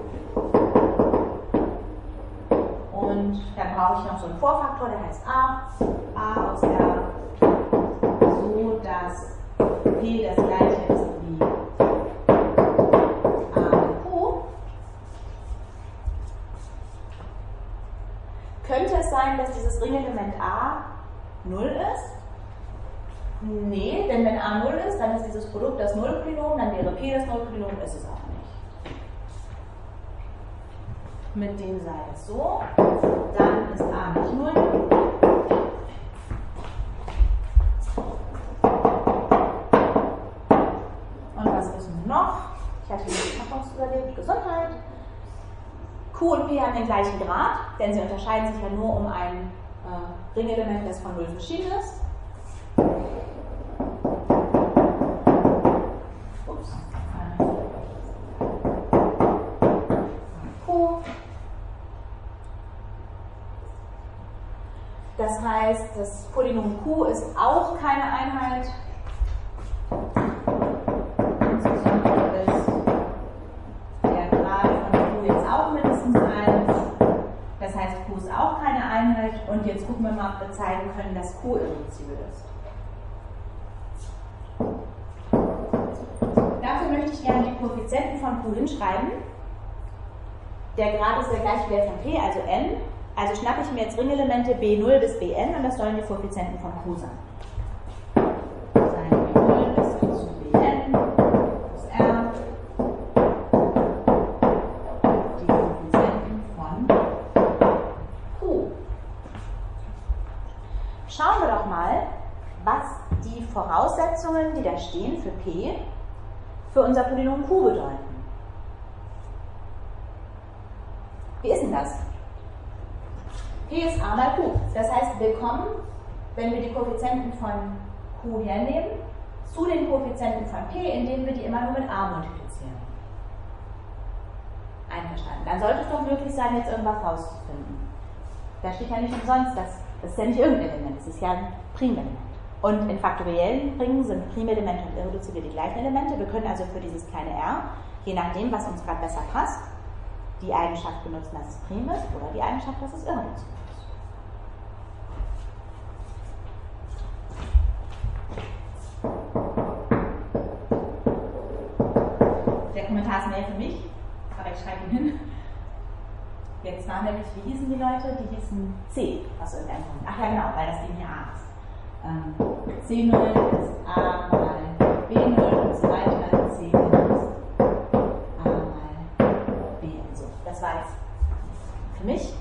Und dann brauche ich noch so einen Vorfaktor, der heißt A. A aus R. So, dass P das gleiche ist wie A und Q. Ringelement A null ist? Nee, denn wenn A null ist, dann ist dieses Produkt das Nullpolynom, dann wäre P das Nullpolynom, ist es auch nicht. Mit dem sei es so, dann ist A nicht null. Und was wissen wir noch? Ich hatte die Packungsüberlebt, Gesundheit. Q und P haben den gleichen Grad, denn sie unterscheiden sich ja nur um ein äh, Ringelement, das von null verschieden ist. Ups. Q. Das heißt, das Polynom Q ist auch keine Einheit. Insbesondere ist der Grad von Q jetzt auch mindestens eins. Das heißt, Q ist auch keine Einheit. Und jetzt gucken wir mal, ob wir zeigen können, dass Q irreduzibel ist. Dafür möchte ich gerne die Koeffizienten von Q hinschreiben. Der Grad ist der gleiche wie der von P, also n. Also schnappe ich mir jetzt Ringelemente B null bis Bn und das sollen die Koeffizienten von Q sein. B null bis hin zu Bn plus R. Die Koeffizienten von Q. Schauen wir doch mal, was die Voraussetzungen, die da stehen für P, für unser Polynom Q bedeuten. Wie ist denn das? P ist A mal Q. Das heißt, wir kommen, wenn wir die Koeffizienten von Q hernehmen, zu den Koeffizienten von P, indem wir die immer nur mit A multiplizieren. Einverstanden. Dann sollte es doch möglich sein, jetzt irgendwas rauszufinden. Da steht ja nicht umsonst, das, das ist ja nicht irgendein Element, das ist ja ein Primelement. Und in faktoriellen Ringen sind Primelemente und Irreduzible die gleichen Elemente. Wir können also für dieses kleine r, je nachdem, was uns gerade besser passt, die Eigenschaft benutzen, dass es prim ist, oder die Eigenschaft, dass es irreduzibel ist. Der Kommentar ist mehr für mich, aber ich schreibe ihn hin. Jetzt waren nämlich, wie hießen die Leute? Die hießen C aus irgendeinem Grund. Ach ja, genau, weil das eben hier A ist. Ähm, C null ist A mal B null und so weiter. C null ist A mal B und so. Das war jetzt für mich.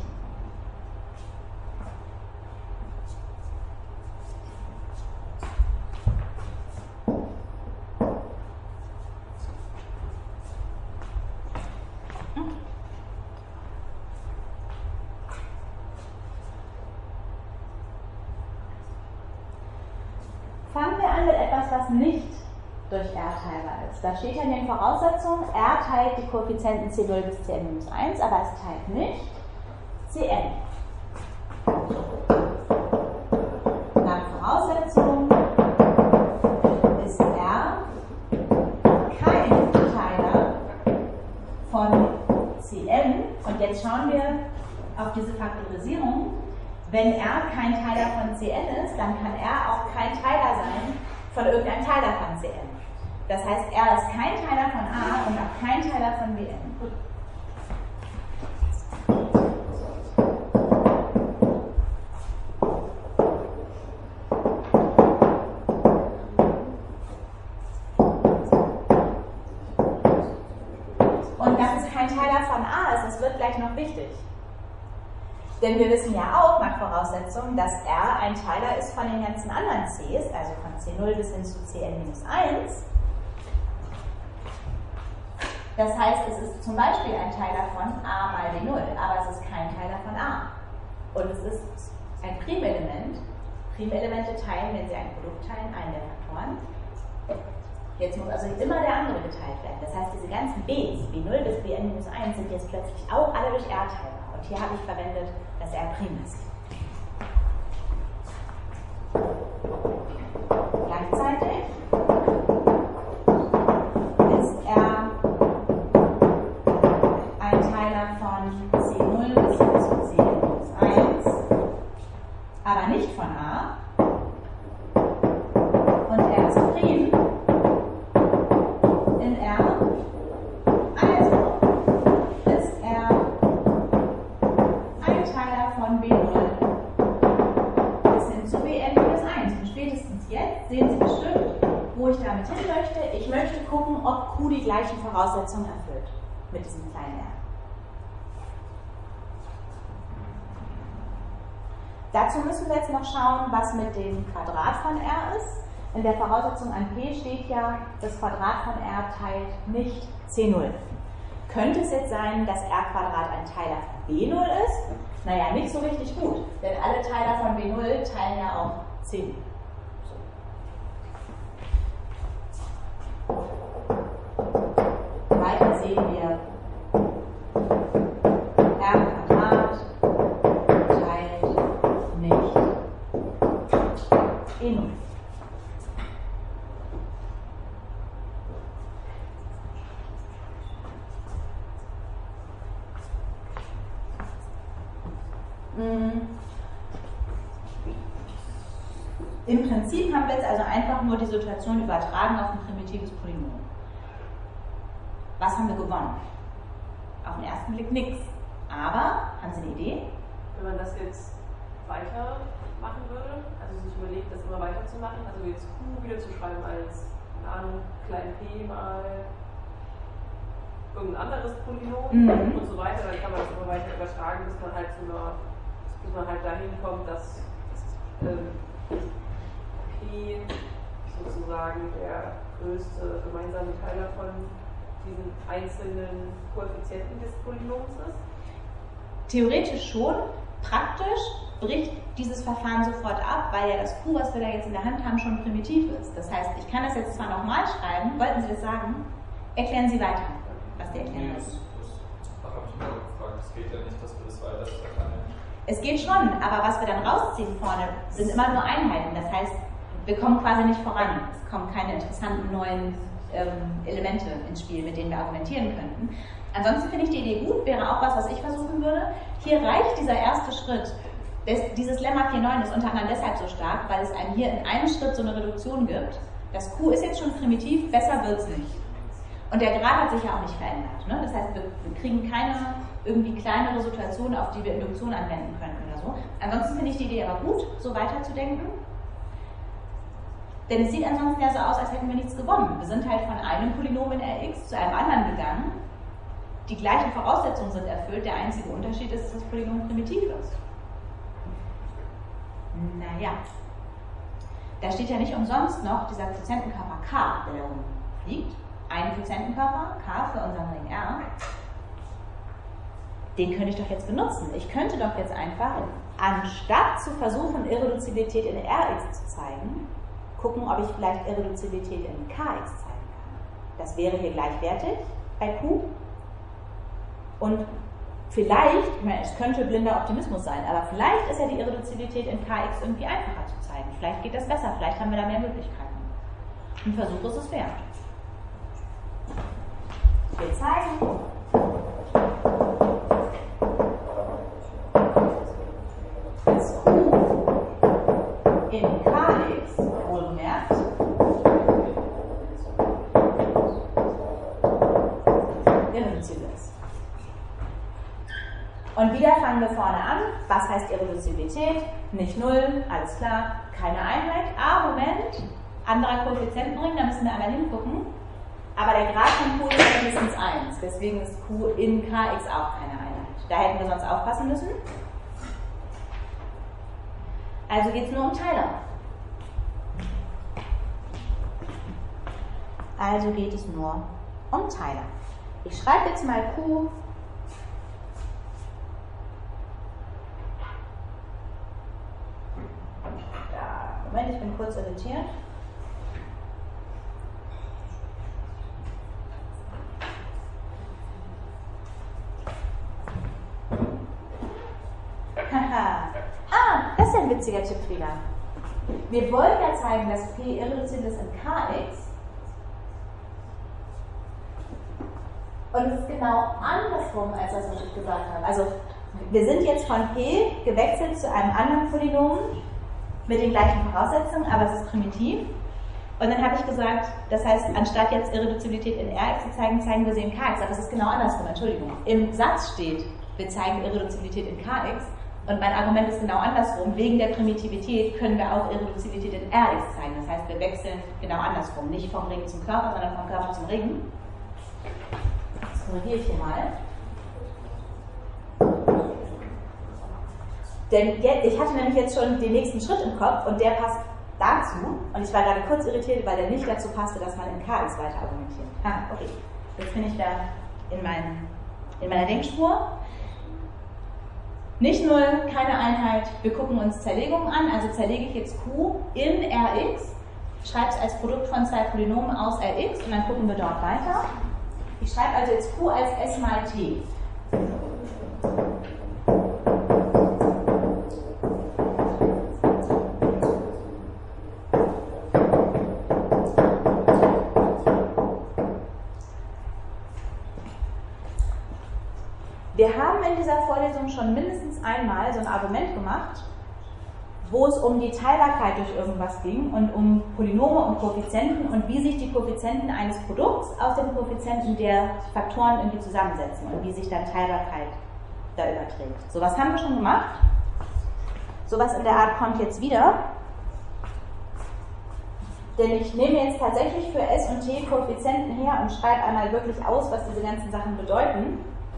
Fangen wir an mit etwas, was nicht durch R teilbar ist. Da steht ja in den Voraussetzungen, R teilt die Koeffizienten C null bis Cn minus eins, aber es teilt nicht Cn. Nach Voraussetzung ist R kein Teiler von Cn. Und jetzt schauen wir auf diese Faktorisierung. Wenn R kein Teiler von Cn ist, dann kann R auch kein Teiler sein von irgendeinem Teiler von Cn. Das heißt, R ist kein Teiler von A und auch kein Teiler von Bn. Und dass es kein Teiler von A ist, das wird gleich noch wichtig. Denn wir wissen ja auch nach Voraussetzung, dass R ein Teiler ist von den ganzen anderen Cs, also von C null bis hin zu Cn minus eins. Das heißt, es ist zum Beispiel ein Teiler von A mal B null, aber es ist kein Teiler von A. Und es ist ein Primelement. Primelemente teilen, wenn sie ein Produkt teilen, einen der Faktoren. Jetzt muss also immer der andere geteilt werden. Das heißt, diese ganzen B's, B null bis Bn minus eins, sind jetzt plötzlich auch alle durch R teilbar. Und hier habe ich verwendet, dass R prim ist. Gleichzeitig ist R ein Teiler von C null bis hin zu Cn minus eins, aber nicht von A. Und R ist prim in R. Also ist R ein Teiler von B null spätestens jetzt sehen Sie bestimmt, wo ich damit hin möchte. Ich möchte gucken, ob Q die gleichen Voraussetzungen erfüllt mit diesem kleinen r. Dazu müssen wir jetzt noch schauen, was mit dem Quadrat von r ist. In der Voraussetzung an P steht ja, das Quadrat von r teilt nicht C null. Könnte es jetzt sein, dass r Quadrat ein Teiler von B null ist? Naja, nicht so richtig gut, denn alle Teiler von B null teilen ja auch C null. So. Weiter sehen wir r Quadrat teilt nicht E null. Im Prinzip haben wir jetzt also einfach nur die Situation übertragen auf ein primitives Polynom. Was haben wir gewonnen? Auf den ersten Blick nichts. Aber, haben Sie eine Idee? Wenn man das jetzt weitermachen würde, also sich überlegt, das immer weiterzumachen, also jetzt Q wieder zu schreiben als, keine Ahnung, klein p mal irgendein anderes Polynom mhm. und so weiter, dann kann man das immer weiter übertragen, bis man halt zu einer, bis man halt dahin kommt, dass ähm, P sozusagen der größte gemeinsame Teiler von diesen einzelnen Koeffizienten des Polynoms ist? Theoretisch schon. Praktisch bricht dieses Verfahren sofort ab, weil ja das Q, was wir da jetzt in der Hand haben, schon primitiv ist. Das heißt, ich kann das jetzt zwar nochmal schreiben, wollten Sie das sagen? Erklären Sie weiter, was die Erklärung ist. Da habe ich mir auch gefragt, es geht ja nicht, dass wir das weiter verteilen. Es geht schon, aber was wir dann rausziehen vorne, sind immer nur Einheiten. Das heißt, wir kommen quasi nicht voran. Es kommen keine interessanten neuen ähm, Elemente ins Spiel, mit denen wir argumentieren könnten. Ansonsten finde ich die Idee gut, wäre auch was, was ich versuchen würde. Hier reicht dieser erste Schritt. Das, dieses Lemma vier neun ist unter anderem deshalb so stark, weil es einem hier in einem Schritt so eine Reduktion gibt. Das Q ist jetzt schon primitiv, besser wird es nicht. Und der Grad hat sich ja auch nicht verändert. Ne? Das heißt, wir, wir kriegen keine irgendwie kleinere Situation, auf die wir Induktion anwenden könnten oder so. Ansonsten finde ich die Idee aber gut, so weiterzudenken. Denn es sieht ansonsten ja so aus, als hätten wir nichts gewonnen. Wir sind halt von einem Polynom in Rx zu einem anderen gegangen. Die gleichen Voraussetzungen sind erfüllt, der einzige Unterschied ist, dass das Polynom primitiv ist. Naja, da steht ja nicht umsonst noch dieser Quotientenkörper K, der da rumliegt. Ein Quotientenkörper, K für unseren Ring R. Den könnte ich doch jetzt benutzen. Ich könnte doch jetzt einfach, anstatt zu versuchen, Irreduzilität in Rx zu zeigen, gucken, ob ich vielleicht Irreduzilität in Kx zeigen kann. Das wäre hier gleichwertig bei Q. Und vielleicht, ich meine, es könnte blinder Optimismus sein, aber vielleicht ist ja die Irreduzilität in Kx irgendwie einfacher zu zeigen. Vielleicht geht das besser, vielleicht haben wir da mehr Möglichkeiten. Ein Versuch ist es wert. Wir zeigen, dass Q in Kx, wohlgemerkt, irreduzibel ist. Und wieder fangen wir vorne an. Was heißt Irreduzibität? Nicht null, alles klar, keine Einheit. Ah, Moment, anderer Koeffizientenring, da müssen wir einmal hingucken. Aber der Grad von Q ist mindestens eins, deswegen ist Q in Kx auch keine Einheit. Da hätten wir sonst aufpassen müssen. Also geht es nur um Teiler. Also geht es nur um Teiler. Ich schreibe jetzt mal Q ja, Moment, ich bin kurz irritiert. Ah, das ist ja ein witziger Tippfehler. Wir wollen ja zeigen, dass P irreduzibel ist in Kx. Und es ist genau andersrum, als das, was ich gesagt habe. Also, wir sind jetzt von P gewechselt zu einem anderen Polynom mit den gleichen Voraussetzungen, aber es ist primitiv. Und dann habe ich gesagt, das heißt, anstatt jetzt Irreduzibilität in Rx zu zeigen, zeigen wir sie in Kx. Aber es ist genau andersrum, Entschuldigung. Im Satz steht, wir zeigen Irreduzibilität in Kx. Und mein Argument ist genau andersrum. Wegen der Primitivität können wir auch Irreduzilität in Rx zeigen. Das heißt, wir wechseln genau andersrum. Nicht vom Ring zum Körper, sondern vom Körper zum Ring. Das korrigiere ich hier mal. Denn ich hatte nämlich jetzt schon den nächsten Schritt im Kopf und der passt dazu. Und ich war gerade kurz irritiert, weil der nicht dazu passte, dass man in K X weiter argumentiert. Ah, okay. Jetzt bin ich da in, mein, in meiner Denkspur. Nicht null, keine Einheit, wir gucken uns Zerlegungen an, also zerlege ich jetzt Q in Rx, schreibe es als Produkt von zwei Polynomen aus Rx und dann gucken wir dort weiter. Ich schreibe also jetzt Q als S mal T. Wir haben in dieser Vorlesung schon mindestens einmal so ein Argument gemacht, wo es um die Teilbarkeit durch irgendwas ging und um Polynome und Koeffizienten und wie sich die Koeffizienten eines Produkts aus den Koeffizienten der Faktoren irgendwie zusammensetzen und wie sich dann Teilbarkeit da überträgt. So was haben wir schon gemacht. Sowas in der Art kommt jetzt wieder. Denn ich nehme jetzt tatsächlich für S und T Koeffizienten her und schreibe einmal wirklich aus, was diese ganzen Sachen bedeuten.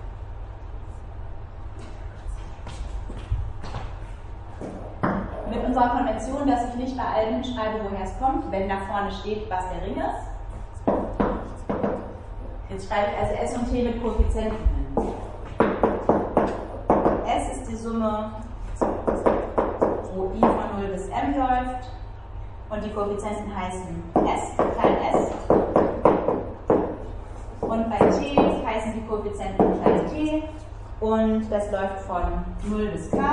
Mit unserer Konvention, dass ich nicht bei allem schreibe, woher es kommt, wenn da vorne steht, was der Ring ist. Jetzt schreibe ich also S und T mit Koeffizienten hin. S ist die Summe, wo I von null bis M läuft. Und die Koeffizienten heißen S, klein s. Und bei T heißen die Koeffizienten klein t. Und das läuft von null bis K.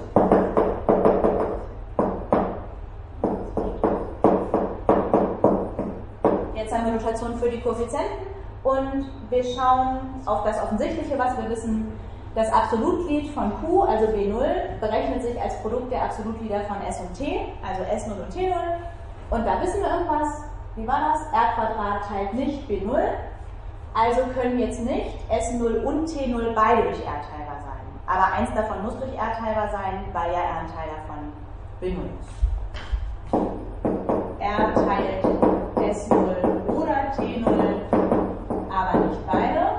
Jetzt haben wir Notation für die Koeffizienten und wir schauen auf das Offensichtliche, was wir wissen. Das Absolutglied von Q, also B null, berechnet sich als Produkt der Absolutglieder von S und T, also S null und T null. Und da wissen wir irgendwas. Wie war das? R Quadrat teilt nicht B null. Also können jetzt nicht S null und T null beide durch R teilbar sein. Aber eins davon muss durch R teilbar sein, weil ja R ein Teiler von B null ist. R teilt S null oder T null, aber nicht beide.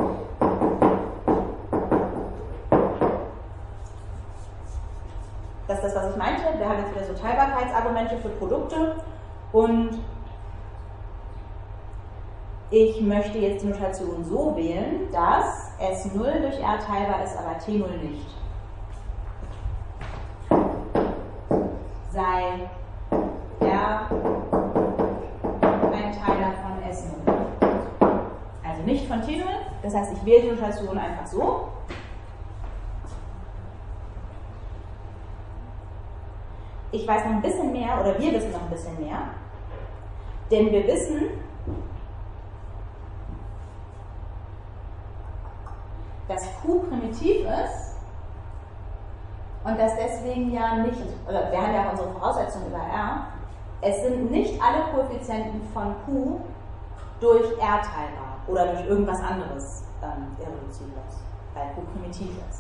Das ist das, was ich meinte. Wir haben jetzt wieder so Teilbarkeitsargumente für Produkte und ich möchte jetzt die Notation so wählen, dass S null durch R teilbar ist, aber T null nicht. Sei R ein Teiler von S null. Also nicht von T null, das heißt, ich wähle die Notation einfach so. Ich weiß noch ein bisschen mehr, oder wir wissen noch ein bisschen mehr, denn wir wissen, dass Q primitiv ist und dass deswegen ja nicht, oder wir haben ja auch unsere Voraussetzungen über R, es sind nicht alle Koeffizienten von Q durch R teilbar oder durch irgendwas anderes ähm, irreduzibles, weil Q primitiv ist.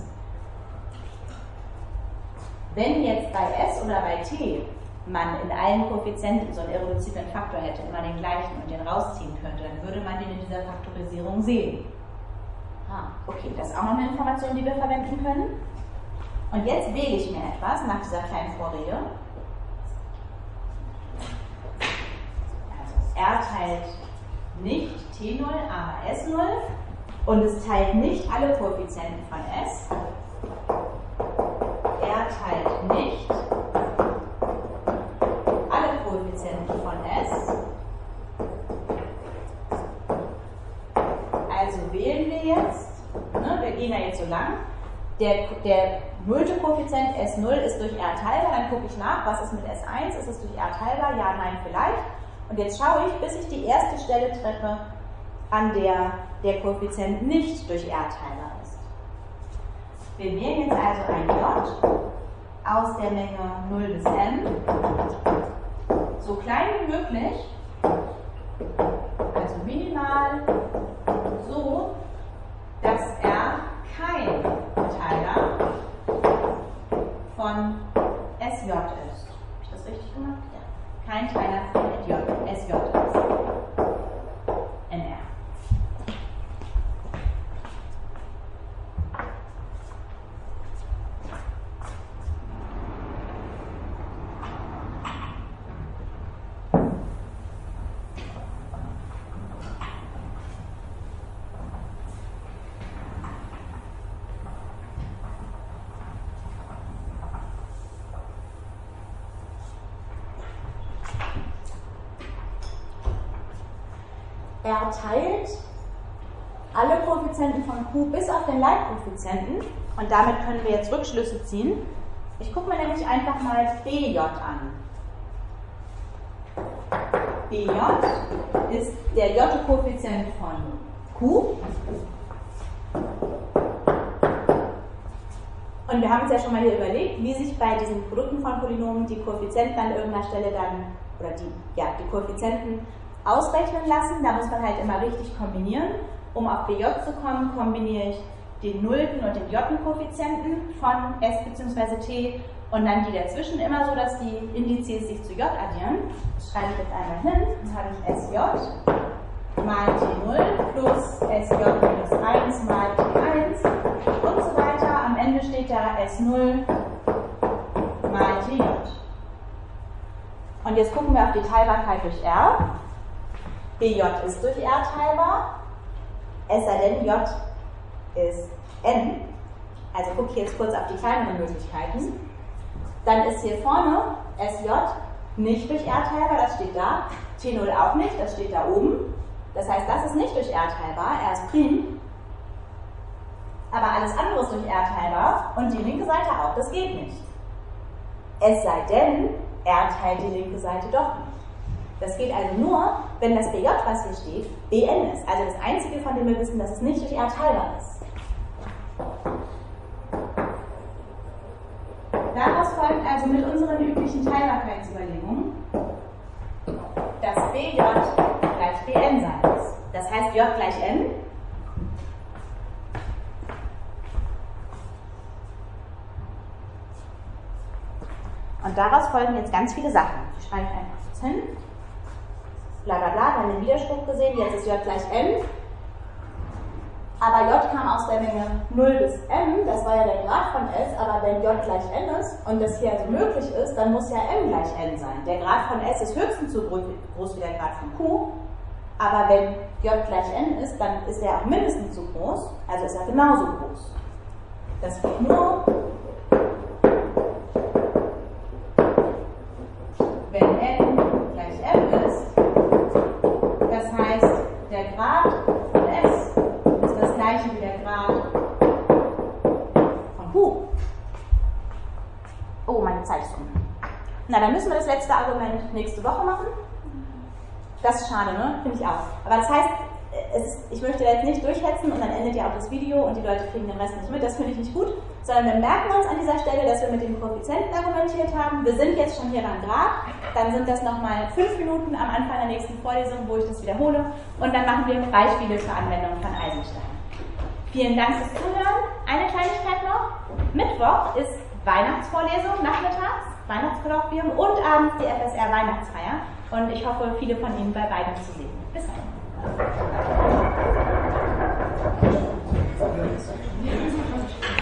Wenn jetzt bei S oder bei T man in allen Koeffizienten so einen irreduziblen Faktor hätte, immer den gleichen und den rausziehen könnte, dann würde man den in dieser Faktorisierung sehen. Ah, okay, das ist auch noch eine Information, die wir verwenden können. Und jetzt wähle ich mir etwas nach dieser kleinen Vorrede. Also R teilt nicht T null, aber S null. Und es teilt nicht alle Koeffizienten von S. R teilt nicht alle Koeffizienten von S. Also wählen wir jetzt, ne, wir gehen da jetzt so lang, der, der nullte Koeffizient S null ist durch R teilbar, dann gucke ich nach, was ist mit S eins, ist es durch R teilbar, ja, nein, vielleicht. Und jetzt schaue ich, bis ich die erste Stelle treffe, an der der Koeffizient nicht durch R teilbar ist. Wir wählen jetzt also ein J aus der Menge null bis M, so klein wie möglich, also minimal, so, dass R kein Teiler von S J ist. Habe ich das richtig gemacht? Ja. Kein Teiler von S J ist. N R. Er teilt alle Koeffizienten von Q bis auf den Leitkoeffizienten und damit können wir jetzt Rückschlüsse ziehen. Ich gucke mir nämlich einfach mal B J an. B J ist der J-Koeffizient von Q. Und wir haben uns ja schon mal hier überlegt, wie sich bei diesen Produkten von Polynomen die Koeffizienten an irgendeiner Stelle dann, oder die, ja, die Koeffizienten ausrechnen lassen. Da muss man halt immer richtig kombinieren. Um auf B J zu kommen, kombiniere ich den nullten und den j-Koeffizienten von S bzw. T und dann die dazwischen immer so, dass die Indizes sich zu J addieren. Das schreibe ich jetzt einmal hin. Dann habe ich S J mal T null plus S J minus eins mal T eins und so weiter. Am Ende steht da S null mal T J. Und jetzt gucken wir auf die Teilbarkeit durch R. B J ist durch R teilbar, es sei denn, J ist N. Also gucke ich jetzt kurz auf die kleineren Möglichkeiten. Dann ist hier vorne S J nicht durch R teilbar, das steht da. T null auch nicht, das steht da oben. Das heißt, das ist nicht durch R teilbar, R ist prim. Aber alles andere ist durch R teilbar und die linke Seite auch, das geht nicht. Es sei denn, R teilt die linke Seite doch nicht. Das geht also nur, wenn das B J, was hier steht, B N ist. Also das Einzige, von dem wir wissen, dass es nicht durch R teilbar ist. Daraus folgt also mit unseren üblichen Teilbarkeitsüberlegungen, dass B J gleich B N sein muss. Das heißt J gleich N. Und daraus folgen jetzt ganz viele Sachen. Ich schreibe einfach kurz hin. Bla bla bla, wir haben den Widerspruch gesehen, jetzt ist J gleich N. Aber J kam aus der Menge null bis M, das war ja der Grad von S, aber wenn J gleich N ist und das hier also möglich ist, dann muss ja M gleich N sein. Der Grad von S ist höchstens so groß wie der Grad von Q, aber wenn J gleich N ist, dann ist er auch mindestens so groß, also ist er genauso groß. Das geht nur, wenn N gleich M ist. Das heißt, der Grad von S ist das gleiche wie der Grad von Q. Oh, meine Zeit ist um. Na, dann müssen wir das letzte Argument nächste Woche machen. Das ist schade, ne? Finde ich auch. Aber das heißt, es ist, ich möchte da jetzt nicht durchhetzen und dann endet ja auch das Video und die Leute kriegen den Rest nicht mit. Das finde ich nicht gut. Sondern wir merken uns an dieser Stelle, dass wir mit den Koeffizienten argumentiert haben. Wir sind jetzt schon hier beim Grad. Dann sind das nochmal fünf Minuten am Anfang der nächsten Vorlesung, wo ich das wiederhole. Und dann machen wir Beispiele zur Anwendung von Eisenstein. Vielen Dank fürs Zuhören. Eine Kleinigkeit noch. Mittwoch ist Weihnachtsvorlesung nachmittags, Weihnachtskolloquium und abends die F S R Weihnachtsfeier. Und ich hoffe, viele von Ihnen bei beiden zu sehen. Bis dann.